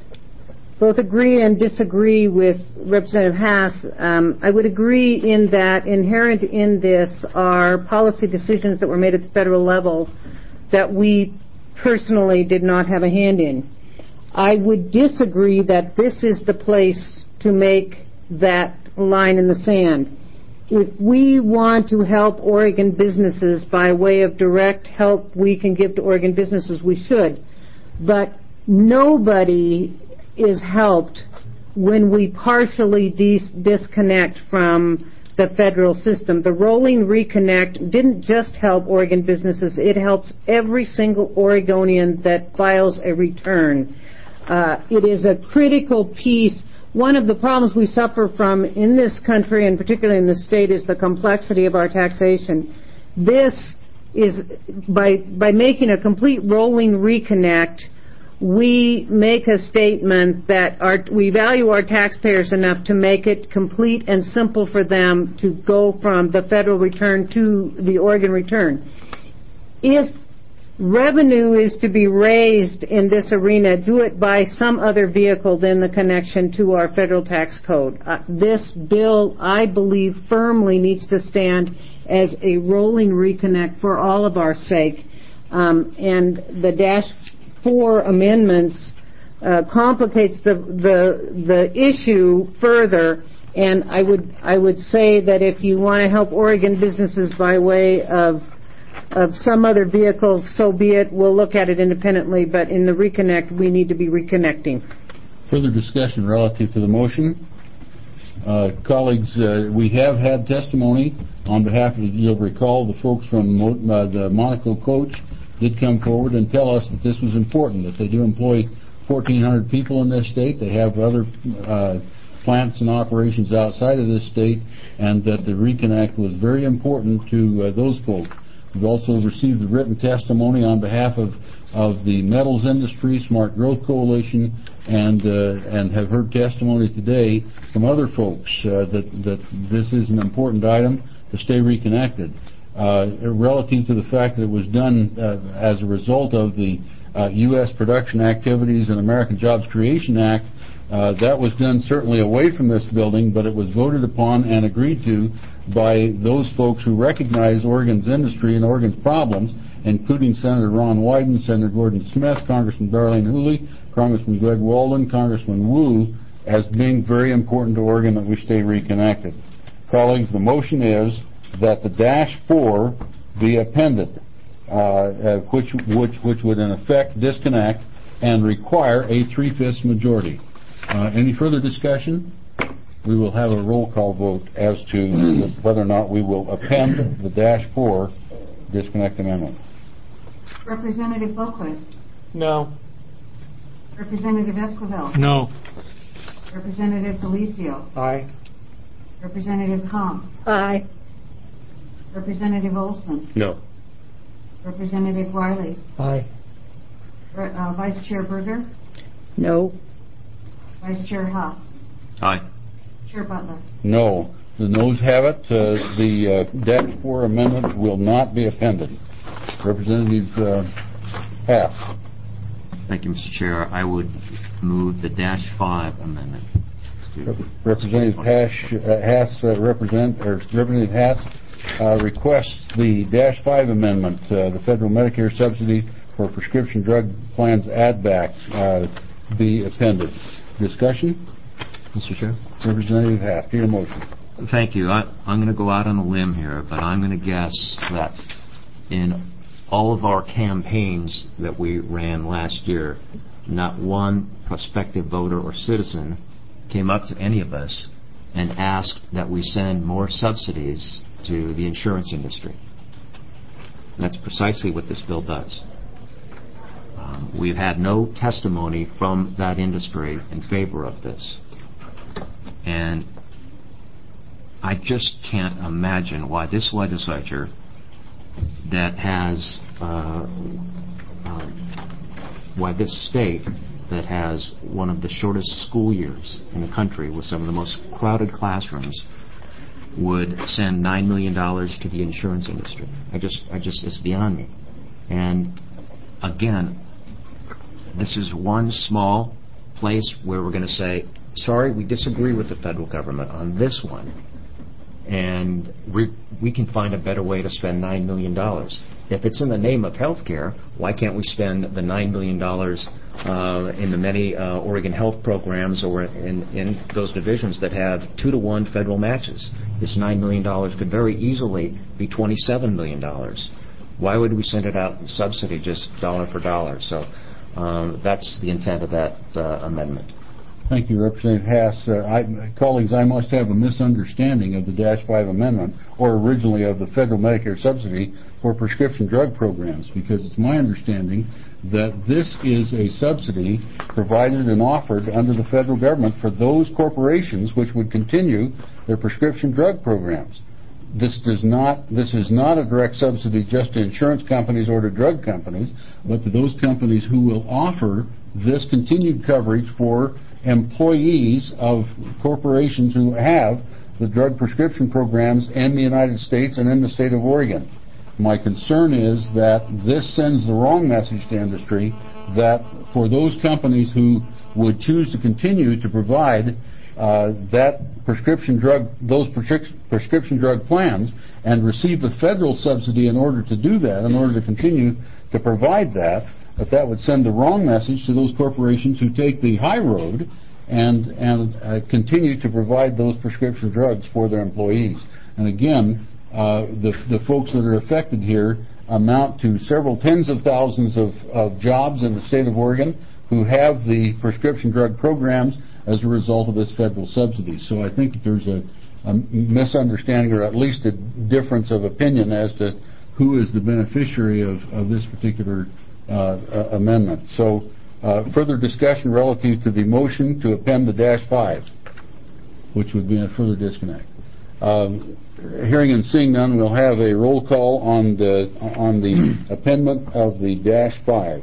both agree and disagree with Representative Haas. Um, I would agree in that inherent in this are policy decisions that were made at the federal level that we personally did not have a hand in. I would disagree that this is the place to make that line in the sand. If we want to help Oregon businesses by way of direct help we can give to Oregon businesses, we should. But nobody is helped when we partially dis- disconnect from the federal system. The rolling reconnect didn't just help Oregon businesses, it helps every single Oregonian that files a return. Uh, it is a critical piece. One of the problems we suffer from in this country, and particularly in this state, is the complexity of our taxation. This is, by, by making a complete rolling reconnect, we make a statement that our, we value our taxpayers enough to make it complete and simple for them to go from the federal return to the Oregon return. If revenue is to be raised in this arena, do it by some other vehicle than the connection to our federal tax code. Uh, this bill, I believe, firmly needs to stand as a rolling reconnect for all of our sake. Um, and the dash four amendments uh, complicates the, the the issue further. And I would I would say that if you want to help Oregon businesses by way of of some other vehicle, so be it. We'll look at it independently, but in the reconnect, we need to be reconnecting. Further discussion relative to the motion. Uh, colleagues, uh, we have had testimony on behalf of, you'll recall, the folks from uh, the Monaco Coach did come forward and tell us that this was important, that they do employ fourteen hundred people in this state. They have other uh, plants and operations outside of this state, and that the reconnect was very important to uh, those folks. We've also received the written testimony on behalf of, of the metals industry, Smart Growth Coalition, and uh, and have heard testimony today from other folks uh, that, that this is an important item to stay reconnected. Uh, relative to the fact that it was done uh, as a result of the uh, U S Production Activities and American Jobs Creation Act, uh, that was done certainly away from this building, but it was voted upon and agreed to by those folks who recognize Oregon's industry and Oregon's problems, including Senator Ron Wyden, Senator Gordon Smith, Congressman Darlene Hooley, Congressman Greg Walden, Congressman Wu, as being very important to Oregon that we stay reconnected. Colleagues, the motion is that the dash four be appended, uh, uh, which, which, which would in effect disconnect and require a three-fifths majority. Uh, any further discussion? We will have a roll call vote as to whether or not we will append the dash four disconnect amendment. Representative Boquist. No. Representative Esquivel. No. Representative Delicio. Aye. Representative Comp. Aye. Representative Olson. No. Representative Wiley. Aye. Re- uh, Vice Chair Berger. No. Vice Chair Haas. Aye. Chair Butler. No. The noes have it. Uh, the uh, dash four amendment will not be appended. Representative uh, Haas. Thank you, Mister Chair. I would move the dash five amendment. Representative Haas, uh, Haas uh, represent, or Representative Haas uh, requests the dash five amendment, uh, the federal Medicare subsidy for prescription drug plans add back, uh, be appended. Discussion? Mister Chair? Representative Haas, to your motion. Thank you. I, I'm going to go out on a limb here, but I'm going to guess that in all of our campaigns that we ran last year, not one prospective voter or citizen came up to any of us and asked that we send more subsidies to the insurance industry. And that's precisely what this bill does. Um, we've had no testimony from that industry in favor of this. And I just can't imagine why this legislature that has, uh, uh, why this state that has one of the shortest school years in the country with some of the most crowded classrooms would send nine million dollars to the insurance industry. I just, I just, it's beyond me. And again, this is one small place where we're going to say, sorry, we disagree with the federal government on this one. And we, we can find a better way to spend nine million dollars. If it's in the name of health care, why can't we spend the nine million dollars uh, in the many uh, Oregon health programs or in, in those divisions that have two to one federal matches? This nine million dollars could very easily be twenty-seven million dollars. Why would we send it out in subsidy just dollar for dollar? So um, that's the intent of that uh, amendment. Thank you, Representative Haas. Uh, I, colleagues, I must have a misunderstanding of the Dash five amendment, or originally of the federal Medicare subsidy for prescription drug programs, because it's my understanding that this is a subsidy provided and offered under the federal government for those corporations which would continue their prescription drug programs. This does not. This is not a direct subsidy just to insurance companies or to drug companies, but to those companies who will offer this continued coverage for employees of corporations who have the drug prescription programs in the United States and in the state of Oregon. My concern is that this sends the wrong message to industry, that for those companies who would choose to continue to provide uh, that prescription drug, those prescri- prescription drug plans and receive the federal subsidy in order to do that, in order to continue to provide that, but that would send the wrong message to those corporations who take the high road and and uh, continue to provide those prescription drugs for their employees. And again, uh, the the folks that are affected here amount to several tens of thousands of, of jobs in the state of Oregon who have the prescription drug programs as a result of this federal subsidy. So I think that there's a, a misunderstanding, or at least a difference of opinion as to who is the beneficiary of, of this particular Uh, uh, amendment. So uh, further discussion relative to the motion to append the dash five, which would be a further disconnect. Um, hearing and seeing none, we'll have a roll call on the on the appendment of the dash five.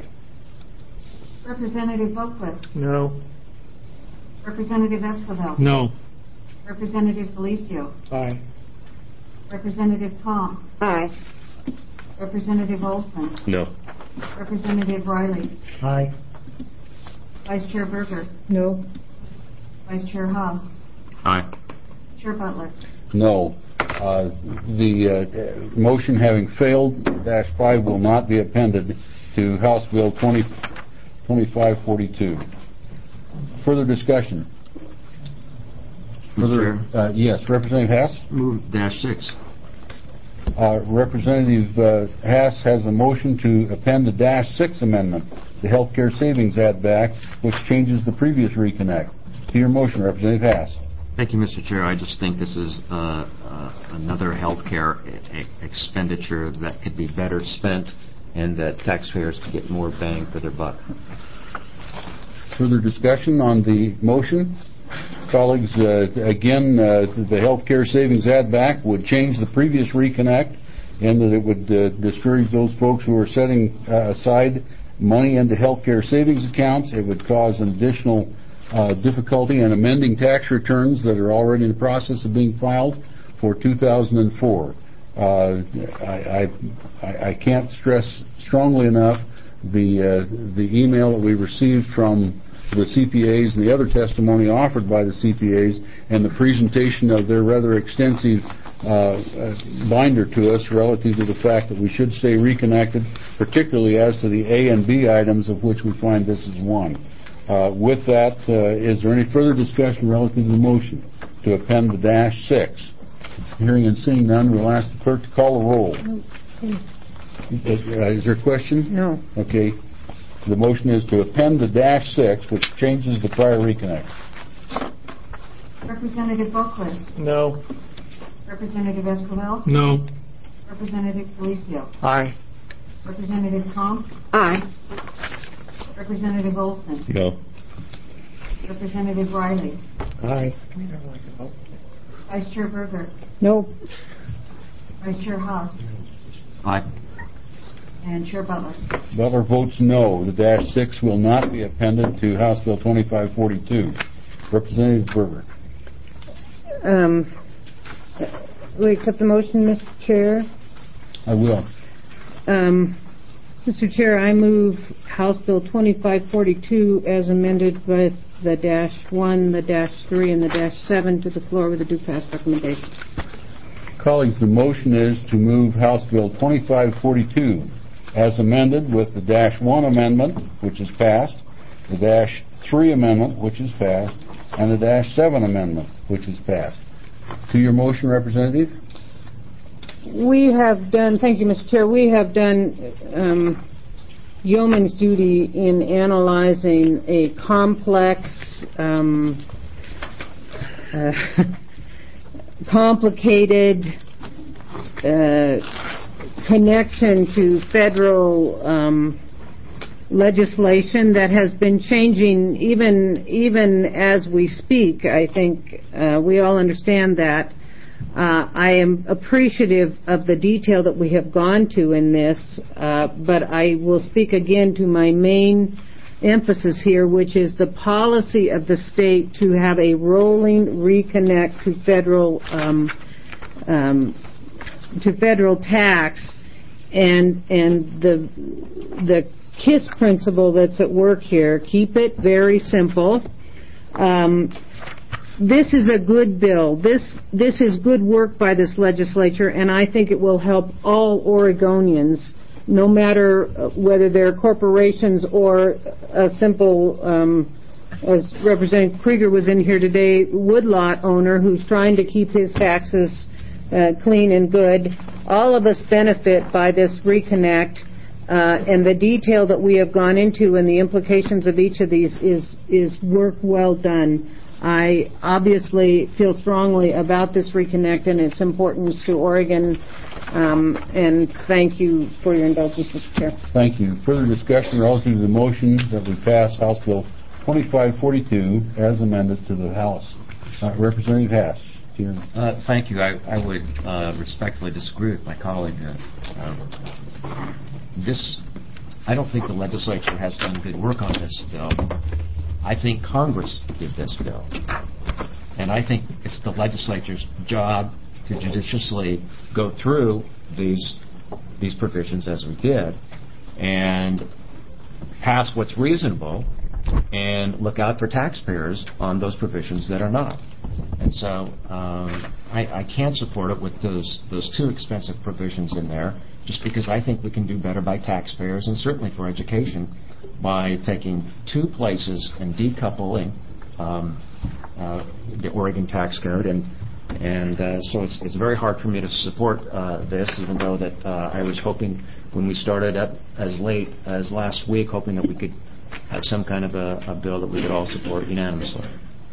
Representative Boquist. No. Representative Esquivel. No. Representative Felicio. Aye. Representative Tom. Aye. Representative Olson. No. Representative Riley. Aye. Vice Chair Berger. No. Vice Chair Haas. Aye. Chair Butler. No. Uh, the uh, motion having failed, dash five will not be appended to House Bill twenty, twenty-five forty-two. Further discussion. Further, uh, yes, Representative Haas. Move dash six. Uh, Representative uh, Haas has a motion to append the Dash six Amendment, the Health Care Savings Act Back, which changes the previous reconnect. To your motion, Representative Haas. Thank you, Mister Chair. I just think this is uh, uh, another health care e- expenditure that could be better spent and that taxpayers could get more bang for their buck. Further discussion on the motion? Colleagues, uh, again, uh, the Health Care Savings Act Back would change the previous reconnect in that it would uh, discourage those folks who are setting uh, aside money into health care savings accounts. It would cause an additional uh, difficulty in amending tax returns that are already in the process of being filed for two thousand four. Uh, I, I, I can't stress strongly enough the uh, the email that we received from the C P As and the other testimony offered by the C P As and the presentation of their rather extensive uh, uh, binder to us relative to the fact that we should stay reconnected, particularly as to the A and B items, of which we find this is one. Uh, with that, uh, is there any further discussion relative to the motion? to append the dash six. Hearing and seeing none, we'll ask the clerk to call the roll. No, please. Uh, is there a question? No. Okay. The motion is to append the dash six, which changes the prior reconnect. Representative Buckles? No. Representative Esquivel? No. Representative Felicio? Aye. Representative Trump? Aye. Representative Olson? No. Representative Riley? Aye. Vice Chair Berger? No. Vice Chair House? Aye. And Chair Butler? Butler votes no. The dash six will not be appended to House Bill twenty-five forty-two. Representative Berger. Um, we accept the motion, Mister Chair. I will. Um, Mister Chair, I move House Bill twenty-five forty-two as amended with the dash one, the dash three, and the dash seven to the floor with a do pass recommendation. Colleagues, the motion is to move House Bill twenty-five forty-two as amended with the dash one amendment, which is passed, the dash three amendment, which is passed, and the dash seven amendment, which is passed. To your motion, Representative? We have done, thank you, Mister Chair, we have done um, yeoman's duty in analyzing a complex, um, uh, complicated uh, connection to federal um, legislation that has been changing even even as we speak. I think uh, we all understand that. Uh, I am appreciative of the detail that we have gone to in this, uh, but I will speak again to my main emphasis here, which is the policy of the state to have a rolling reconnect to federal um, um, to federal tax, and and the the KISS principle that's at work here. Keep it very simple. Um, This is a good bill. This this is good work by this legislature, and I think it will help all Oregonians, no matter whether they're corporations or a simple, um, as Representative Krieger was in here today, woodlot owner who's trying to keep his taxes uh, clean and good. All of us benefit by this reconnect, uh, and the detail that we have gone into and the implications of each of these is is work well done. I obviously feel strongly about this reconnect and its importance to Oregon, um, and thank you for your indulgence, Mister Chair. Thank you. Further discussion relative to the motion that we pass House Bill twenty-five forty-two as amended to the House. Uh, Representative Haas. Uh, thank you. I, I would uh, respectfully disagree with my colleague. Uh, uh, this, I don't think the legislature has done good work on this bill. I think Congress did this bill. And I think it's the legislature's job to judiciously go through these these provisions as we did and pass what's reasonable and look out for taxpayers on those provisions that are not. And so um, I, I can't support it with those those two expensive provisions in there, just because I think we can do better by taxpayers and certainly for education by taking two places and decoupling um, uh, the Oregon tax code. And and uh, so it's, it's very hard for me to support uh, this, even though that uh, I was hoping when we started up as late as last week, hoping that we could have some kind of a, a bill that we could all support unanimously.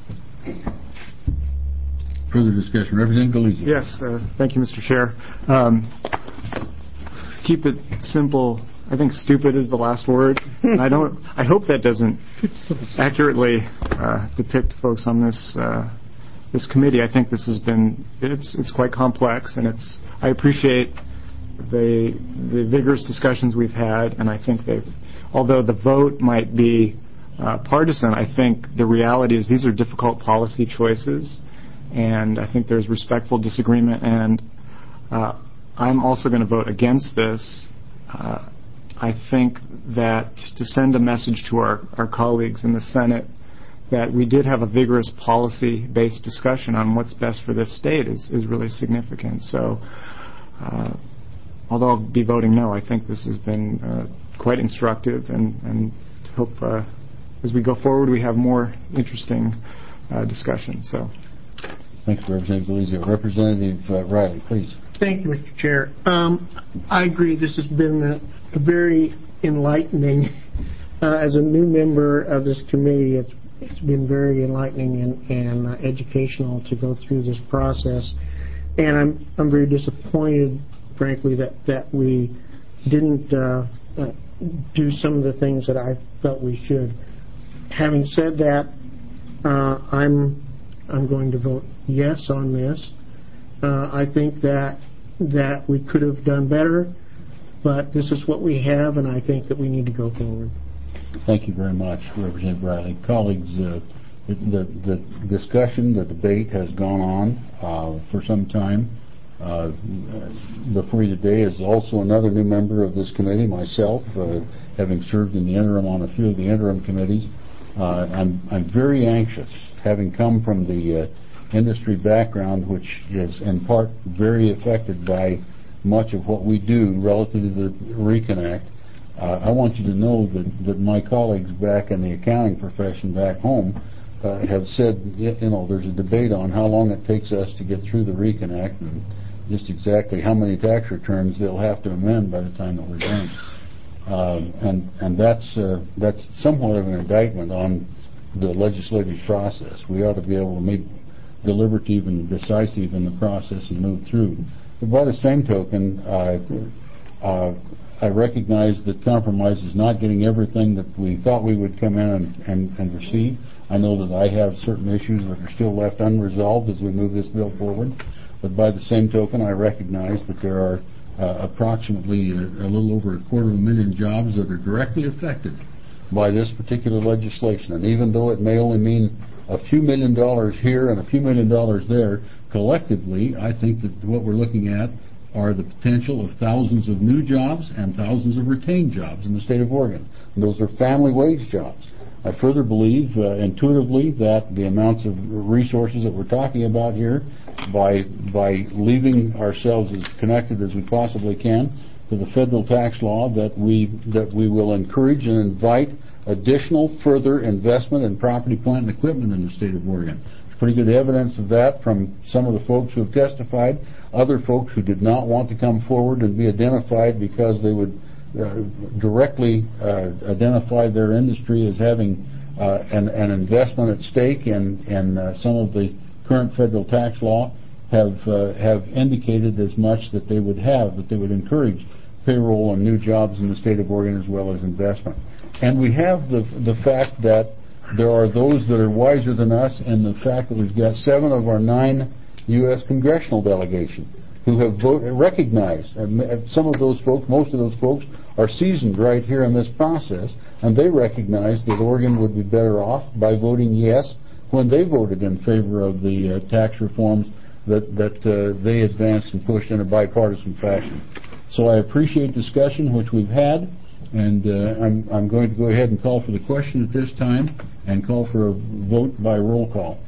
Further discussion. Representative Galizia. Yes, uh, thank you, Mister Chair. Um, keep it simple. I think stupid is the last word. And I don't. I hope that doesn't accurately uh, depict folks on this uh, this committee. I think this has been it's it's quite complex, and it's. I appreciate the the vigorous discussions we've had, and I think they've. Although the vote might be uh, partisan, I think the reality is these are difficult policy choices, and I think there's respectful disagreement. And uh, I'm also going to vote against this. Uh, I think that to send a message to our, our colleagues in the Senate that we did have a vigorous policy-based discussion on what's best for this state is, is really significant. So uh, although I'll be voting no, I think this has been uh, quite instructive, and, and hope uh, as we go forward we have more interesting uh, discussions. So. Thank you, Representative Delizio. Representative uh, Riley, please. Thank you, Mister Chair. Um, I agree. This has been a, a very enlightening. Uh, as a new member of this committee, it's, it's been very enlightening and, and uh, educational to go through this process. And I'm I'm very disappointed, frankly, that, that we didn't uh, uh, do some of the things that I felt we should. Having said that, uh, I'm I'm going to vote yes on this. Uh, I think that that we could have done better, but this is what we have, and I think that we need to go forward. Thank you very much, Representative Riley. Colleagues, uh, the, the discussion, the debate has gone on uh, for some time. Uh, before you today is also another new member of this committee, myself, uh, having served in the interim on a few of the interim committees. Uh, I'm, I'm very anxious, having come from the uh, industry background, which is in part very affected by much of what we do relative to the Reconnect. Uh, I want you to know that, that my colleagues back in the accounting profession back home uh, have said, you know, there's a debate on how long it takes us to get through the Reconnect and just exactly how many tax returns they'll have to amend by the time that we're done. Um, and and that's uh, that's somewhat of an indictment on the legislative process. We ought to be able to make deliberative and decisive in the process and move through. But by the same token, uh, uh, I recognize that compromise is not getting everything that we thought we would come in and, and, and receive. I know that I have certain issues that are still left unresolved as we move this bill forward. But by the same token, I recognize that there are uh, approximately a, a little over a quarter of a million jobs that are directly affected by this particular legislation. And even though it may only mean a few million dollars here and a few million dollars there, collectively, I think that what we're looking at are the potential of thousands of new jobs and thousands of retained jobs in the state of Oregon. And those are family wage jobs. I further believe uh, intuitively that the amounts of resources that we're talking about here, by by leaving ourselves as connected as we possibly can to the federal tax law, that we that we will encourage and invite additional further investment in property, plant, and equipment in the state of Oregon. There's pretty good evidence of that from some of the folks who have testified. Other folks who did not want to come forward and be identified because they would Uh, directly uh, identify their industry as having uh, an, an investment at stake in, in uh, some of the current federal tax law have uh, have indicated as much that they would have, that they would encourage payroll and new jobs in the state of Oregon as well as investment. And we have the the fact that there are those that are wiser than us, and the fact that we've got seven of our nine U S congressional delegation who have vote, recognized, uh, some of those folks, most of those folks, are seasoned right here in this process, and they recognize that Oregon would be better off by voting yes when they voted in favor of the uh, tax reforms that, that uh, they advanced and pushed in a bipartisan fashion. So I appreciate discussion, which we've had, and uh, I'm, I'm going to go ahead and call for the question at this time and call for a vote by roll call.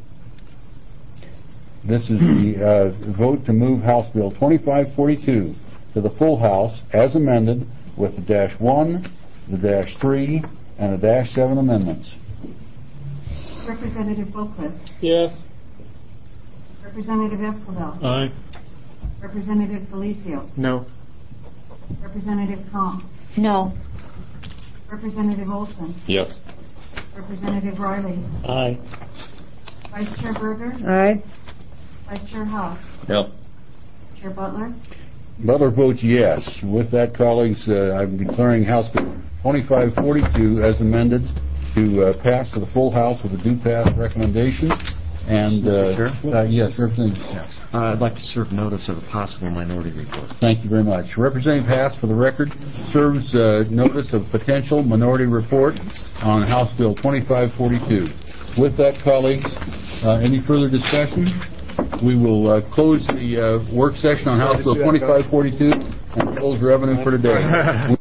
This is the uh, vote to move House Bill twenty-five forty-two to the full House as amended with the dash one, the dash three, and the dash seven amendments. Representative Boquist. Yes. Representative Esquivel. Aye. Representative Felicio. No. Representative Comp. No. Representative Olson. Yes. Representative Riley. Aye. Vice Chair Berger. Aye. Vice Chair House. Yep. Chair Butler. Butler votes yes. With that, colleagues, uh, I'm declaring House Bill twenty-five forty-two as amended to uh, pass to the full House with a due pass recommendation. And uh, uh, yes, Representative Hess. Uh, I'd like to serve notice of a possible minority report. Thank you very much. Representative Hess, for the record, serves uh, notice of potential minority report on House Bill twenty-five forty-two. With that, colleagues, uh, any further discussion? We will uh, close the uh, work session on House Bill twenty-five forty-two and close revenue for today.